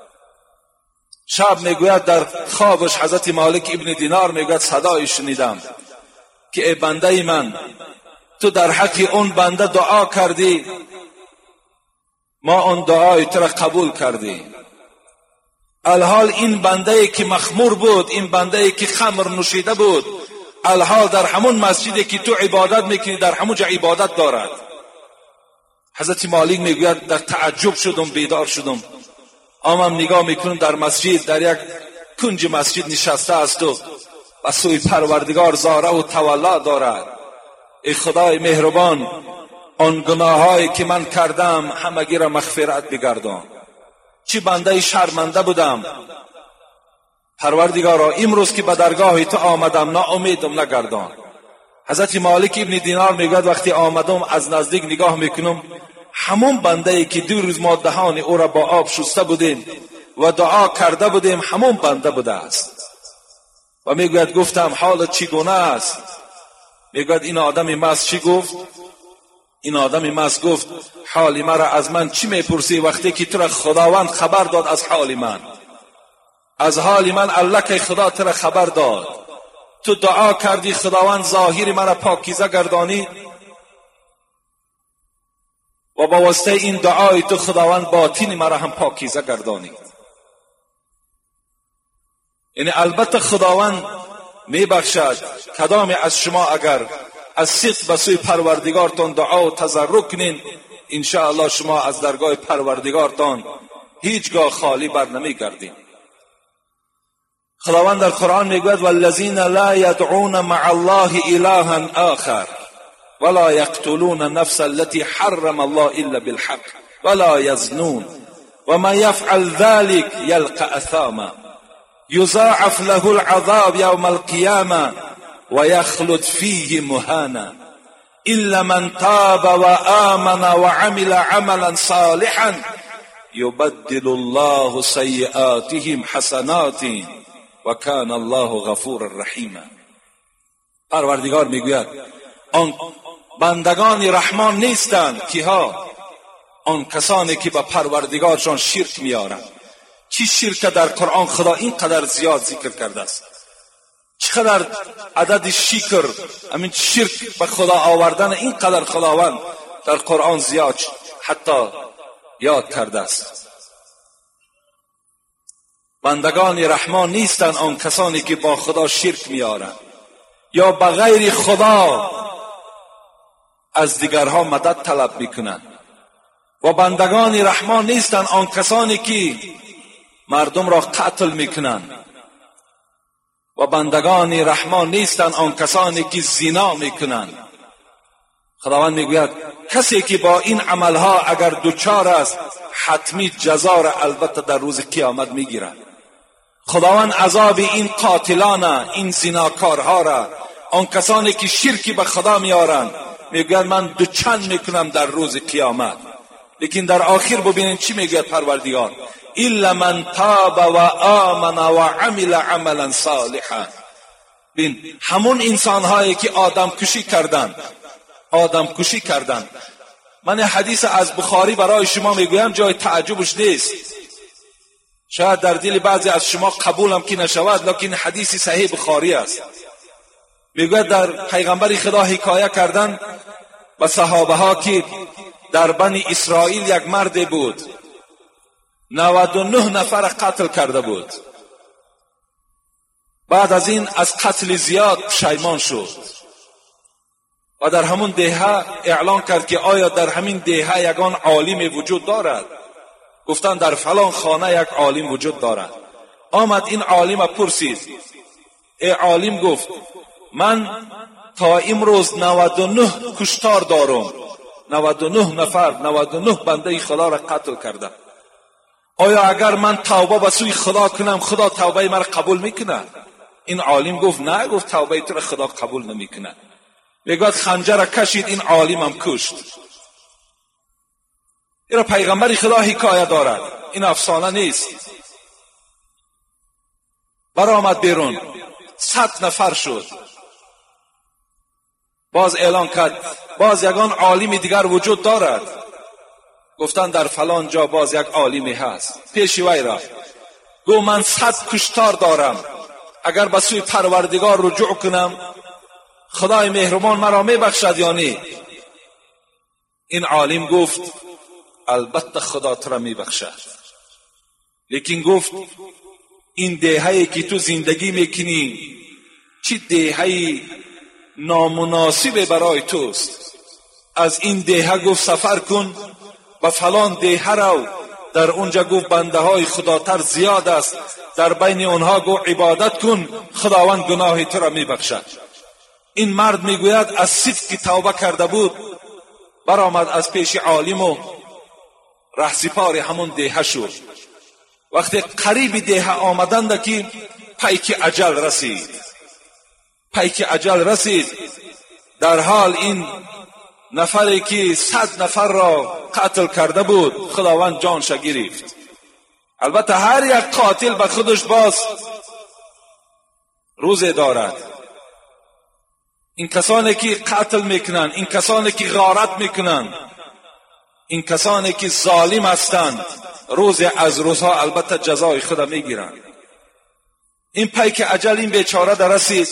Speaker 1: شب میگوید در خوابش حضرت مالک ابن دینار میگوید صدای شنیدم که ای بنده من، تو در حق اون بنده دعا کردی، ما اون دعای تو را قبول کردیم. الحال این بنده که مخمور بود، این بنده که خمر نوشیده بود، الحال در همون مسجدی که تو عبادت میکنی در همون جا عبادت دارد. حضرت مالک میگوید در تعجب شدم، بیدار شدم، آمم نگاه میکنم در مسجد، در یک کنج مسجد نشسته است و به سوی پروردگار زاره و تولا دارد. ای خدای مهربان، آن گناهایی که من کردم همگی را مغفرت بگردان. چی بنده شرمنده بودم، پروردگارا امروز که به درگاه تو آمدم ناامیدم نگردان. حضرت مالک ابن دینار میگوید وقتی آمدم از نزدیک نگاه میکنم، همون بنده ای که دو روز ما دهان او را با آب شسته بودیم و دعا کرده بودیم همون بنده بوده است. و میگوید گفتم حالت چگونه است؟ میگوید این آدم مست چی گفت؟ این آدم مست گفت حال مرا از من چی میپرسی وقتی که تو را خداوند خبر داد از حال من؟ از حال من الله که خدا تو را خبر داد، تو دعا کردی خداوند ظاهر مرا پاکیزه گردانی و با واسطه این دعای تو خداوند باطن مرا هم پاکیزه گردانی. یعنی البته خداوند میبخشد. کدام از شما اگر از صدق به سوی پروردگارتان دعا و تضرع کنین، انشاءالله شما از درگاه پروردگارتان هیچگاه خالی بر نمیگردین. خداوند در قرآن میگوید والذین لا یدعون مع الله الها آخر ولا یقتلون النفس التي حرم الله الا بالحق ولا یزنون ومن یفعل ذلك یلقى اثاما یضاعف له العذاب یوم القیامه ويخلد فيه مهانا إلا من تاب وآمن وعمل عملا صالحا يبدل الله سيئاتهم حسنات وكان الله غفورا رحيما. پروردگار میگوید آن بندگان رحمان نیستند که ها آن کسانی که به پروردگارشان شرک میارند. چی شرک در قرآن خدا اینقدر زیاد ذکر کرده است؟ چقدر عدد شکر همین شرک به خدا آوردن اینقدر خداوند در قرآن زیاد حتی یاد کرده است. بندگان رحمان نیستند آن کسانی که با خدا شرک میارند یا به غیر خدا از دیگرها مدد طلب میکنند. و بندگان رحمان نیستند آن کسانی که مردم را قتل میکنند. و بندگان رحمان نیستند آن کسانی که زنا میکنند. خداوند میگوید کسی که با این عملها اگر دوچار است حتمی جزا را البته در روز قیامت میگیرد. خداوند عذاب این قاتلان، این زناکارها را، آن کسانی که شرکی به خدا میارند، میگوید من دوچند میکنم در روز قیامت. لیکن در آخر ببینید چی میگوید پروردگار؟ الا من تاب و آمن و عمل عملا صالحا. بین همون انسانهایی که آدم کشی کردند آدم کشی کردند. من حدیث از بخاری برای شما میگویم، جای تعجبش نیست، شاید در دل بعضی از شما قبولم که نشود، لکن حدیث صحیح بخاری است. میگوید در پیغمبر خدا حکایه کردن با صحابه ها که در بنی اسرائیل یک مرد بود نود و نه نفر قتل کرده بود. بعد از این از قتل زیاد پشیمان شد و در همون دهه اعلان کرد که آیا در همین دهه یگان عالم وجود دارد؟ گفتن در فلان خانه یک عالم وجود دارد. آمد این عالم پرسید، ای عالم، گفت من تا امروز نود و نه کشتار دارم، نود و نه نفر نود و نه بنده خدا را قتل کرده. آیا اگر من توبه به سوی خدا کنم خدا توبه مرا قبول میکنه؟ این عالم گفت نه، گفت توبه تو را خدا قبول نمیکنه. میگوید خنجر را کشید، این عالم هم کشت. این را پیغمبر خدا حکایه دارد، این افسانه نیست. برآمد بیرون، صد نفر شد. باز اعلان کرد باز یگان عالم دیگر وجود دارد. گفتن در فلان جا باز یک عالمی هست. پیش وی رفت، گو من صد کشتار دارم، اگر به سوی پروردگار رجوع کنم خدای مهربان مرا میبخشد یا نه؟ این عالم گفت البته خدا تو را میبخشد، لیکن گفت این دهه‌ای که تو زندگی میکنی چی دهه‌ای نامناسب برای توست. از این دهه گفت سفر کن، به فلان دهه رو، در اونجا گفت بنده های خداتر زیاد است، در بین اونها گو عبادت کن، خداوند گناه تو را میبخشد. این مرد میگوید از صدق توبه کرده بود، برآمد از پیش عالم و رهسپار همون دهه شد. وقتی قریب دهه آمدند که پیک اجل رسید، پیک اجل رسید، در حال این نفری که صد نفر را قتل کرده بود خداوند جانش گرفت. البته هر یک قاتل به خودش باز روزه دارد. این کسانی که قتل میکنند، این کسانی که غارت میکنند، این کسانی که ظالم هستند، روز از روزها البته جزای خود میگیرند. این پیک اجل این بیچاره در رسید،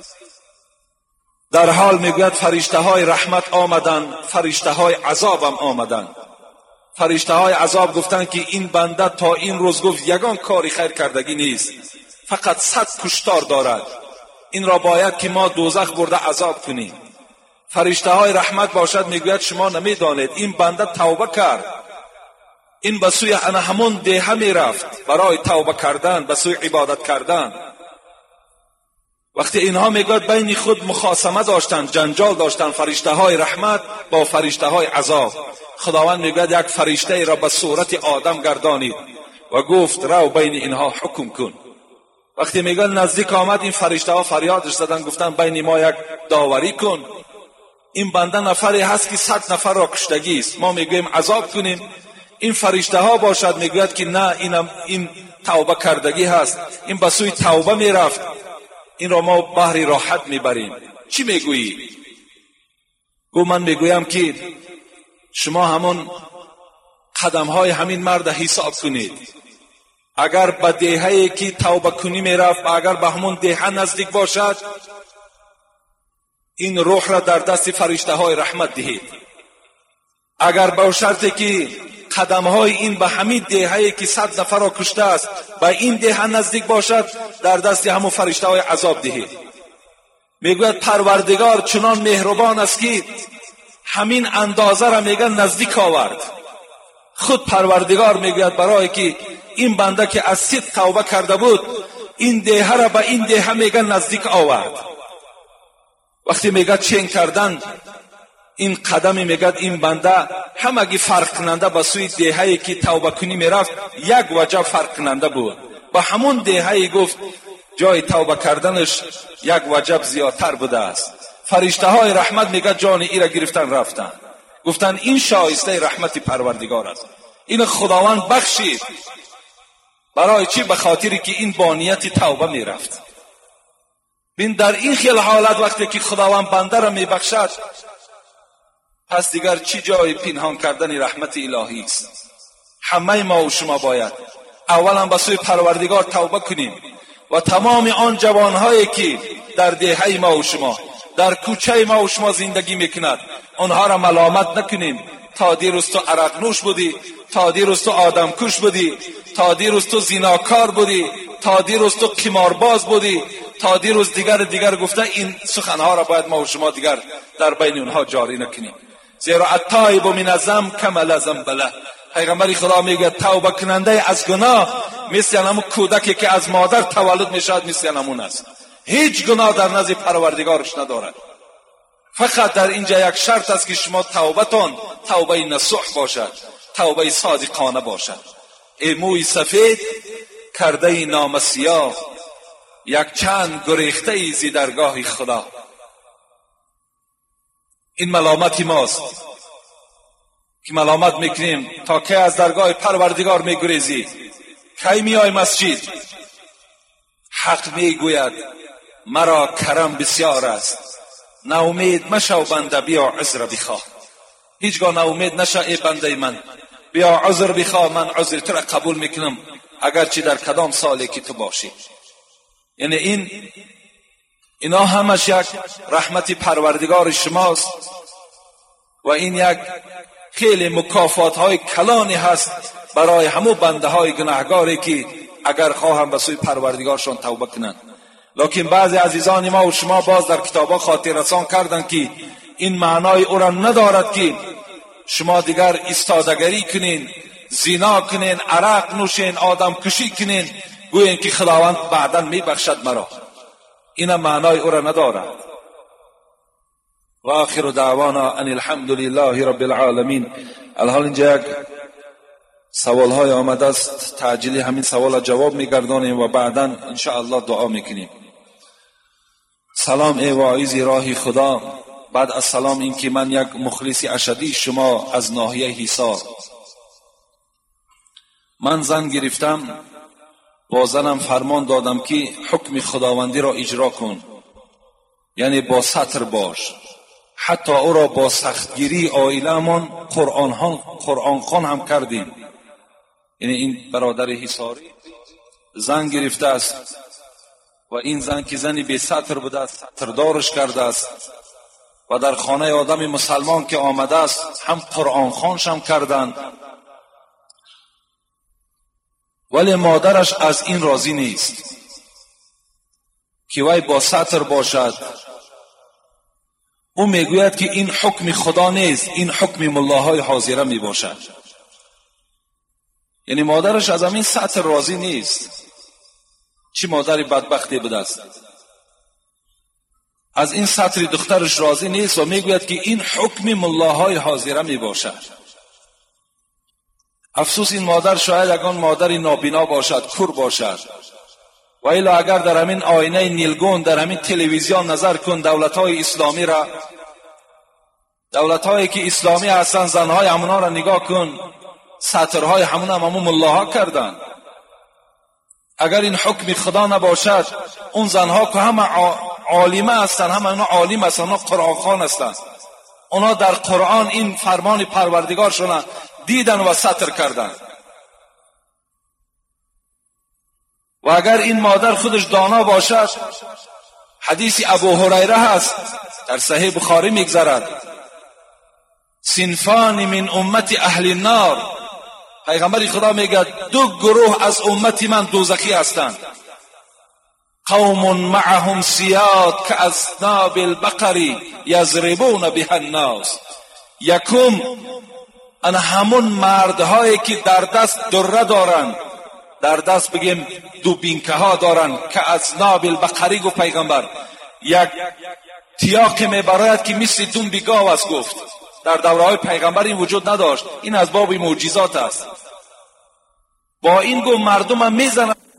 Speaker 1: در حال میگوید فرشته های رحمت آمدند، فرشته های عذاب هم آمدند. فرشته های عذاب گفتند که این بنده تا این روز گفت یگان کاری خیر کردگی نیست، فقط صد کشتار دارد، این را باید که ما دوزخ برده عذاب کنیم. فرشته های رحمت باشد میگوید شما نمیدانید این بنده توبه کرد، این به سوی انا همون دیه می رفت برای توبه کردن، به سوی عبادت کردن. وقتی اینها میگوید بین خود مخاصمه داشتند، جنجال داشتند فرشته های رحمت با فرشته های عذاب، خداوند میگوید یک فرشته را به صورت آدم گردانید و گفت رو بین اینها حکم کن. وقتی میگوید نزدیک آمد این فرشته ها فریادش زدند، گفتند بین ما یک داوری کن، این بنده نفری هست که صد نفر را کشتگی است، ما میگوییم عذاب کنیم، این فرشته ها باشد میگوید که نه اینم این توبه کردگی هست، این به سوی توبه میرفت، این را ما بحر راحت میبریم. چی میگویی؟ گو من میگویم که شما همون قدم های همین مرد حساب کنید، اگر به دیهی که توبه کنی میرفت، اگر به همون دیه نزدیک باشد، این روح را در دست فرشته های رحمت دهید. اگر به شرطی که قدم های این به همین دیهی که صد نفر را کشته است به این دیه نزدیک باشد، در دست همون فرشته های عذاب دهید. میگوید پروردگار چنان مهربان است که همین اندازه را میگن نزدیک آورد. خود پروردگار میگوید برای که این بنده که از صدق توبه کرده بود، این دیه را به این دیه میگن نزدیک آورد. وقتی میگه چین کردن این قدمی، میگه این بنده همگی فرق کننده به سوی دیهی که توبه کنی میرفت یک وجه فرق کننده بود، با همون دیهی گفت جای توبه کردنش یک وجه زیادتر بوده است. فرشته های رحمت میگه جان ای را گرفتن رفتن، گفتن این شایسته رحمت پروردگار است، این خداوند بخشید. برای چی؟ به خاطری که این با نیت توبه میرفت. بین در این خیل حالت وقتی که خداوند بنده را میبخشد، پس دیگر چی جای پنهان کردن رحمت الهی است؟ همه ما و شما باید اولا به سوی پروردگار توبه کنیم و تمام آن جوانهایی که در دیهی ما و شما، در کوچه ما و شما زندگی میکند، آنها را ملامت نکنیم. تا دیروز تو عرق نوش بودی، تا دیروز تو آدم کش بودی، تا دیروز تو زیناکار بودی، تا دیروز تو قمارباز بودی، تا دیروز دیگر دیگر گفته. این سخنها را باید ما و شما دیگر در بین اونها جاری نکنیم. زیرا التائب من الذنب کما لا ذنب له. پیغمبر خدا میگه توبه کننده از گناه مثل همون کودکی که از مادر تولد میشد، مثل همون است، هیچ گناه در نزد پروردگارش ندارد. فقط در اینجا یک شرط است که شما توبتان توبه نصوح باشد، توبه صادقانه باشد. ای موی سفید کرده نام سیاه، یک چند گریخته ای زی درگاه خدا. این ملامتی ماست که ملامت میکنیم تا که از درگاه پروردگار میگریزی. کی میای مسجد؟ حق میگوید مرا کرم بسیار است، ناامید مشو بنده، بیا عذر بخواه. هیچگاه ناامید نشو ای بنده من، بیا عذر بخواه، من عذر تو را قبول میکنم اگرچه در کدام سالی که تو باشی. یعنی این اینا همش یک رحمت پروردگار شماست و این یک خیلی مکافات های کلانی هست برای همو بنده های گناهگاری که اگر خواهم به سوی پروردگارشان توبه کنند. لکن بعضی عزیزان ما و شما باز در کتابا خاطر رسان کردند که این معنای او را ندارد که شما دیگر استادگری کنین، زنا کنین، عرق نوشین، آدم کشی کنین، گوین که خداوند بعداً میبخشد مرا. این معنای او را ندارد. و آخر دعوانا ان الحمد لله رب العالمین. الحال اینجا یک سوال های آمده است، تعجیلی همین سوال جواب میگردانیم و بعداً انشاءالله دعا میکنیم. سلام ای واعظ راه خدا، بعد از سلام این که من یک مخلص اشدی شما از ناحیه حصار، من زن گرفتم، با زنم فرمان دادم که حکم خداوندی را اجرا کن، یعنی با ستر باش. حتی او را با سختگیری عائله‌مان قرآن قرآن خوان هم کردیم. یعنی این برادر حصاری زن گرفته است و این زن که زنی بی ستر بوده است ستردارش کرده است و در خانه آدم مسلمان که آمده است هم قرآن خوانش هم کردند، ولی مادرش از این راضی نیست که وی با ستر باشد. او میگوید که این حکم خدا نیست، این حکم ملاهای حاضره می باشد. یعنی مادرش از همین ستر راضی نیست. چی مادر بدبختی بوده است، از این ستر دخترش راضی نیست و میگوید که این حکم ملاهای حاضره می باشد. افسوس این مادر شاید یگان مادر نابینا باشد، کور باشد، و الا اگر در همین آینه نیلگون در همین تلویزیون نظر کن، دولت‌های اسلامی را، دولت‌هایی که اسلامی هستند، زنهای همونا را نگاه کن، سترهای همون هم همون ملاها کردن. اگر این حکم خدا نباشد، اون زنها که همه عالمه هستند، همه اونا عالم هستند، اونا قرآن خوان هستند، اونا در قرآن این فرمان پروردگارشون دیدن و ستر کردن. و اگر این مادر خودش دانا باشد، حدیث ابو هریره هست در صحیح بخاری میگذرد، صنفان من امت اهل النار، پیغمبر خدا میگه دو گروه از امتی من دوزخی هستند، قوم معهم سیاد که اذناب البقر یضربون بها الناس. یکم ان همون مردهایی که در دست دره دارن، در دست بگیم دوبینکه ها دارن، که اذناب البقری گفت پیغمبر، یک تیاق میبراید که مثل دنب گاو است. گفت در دوره های پیغمبر این وجود نداشت، این از باب معجزات است. با این گفت مردم هم میزنن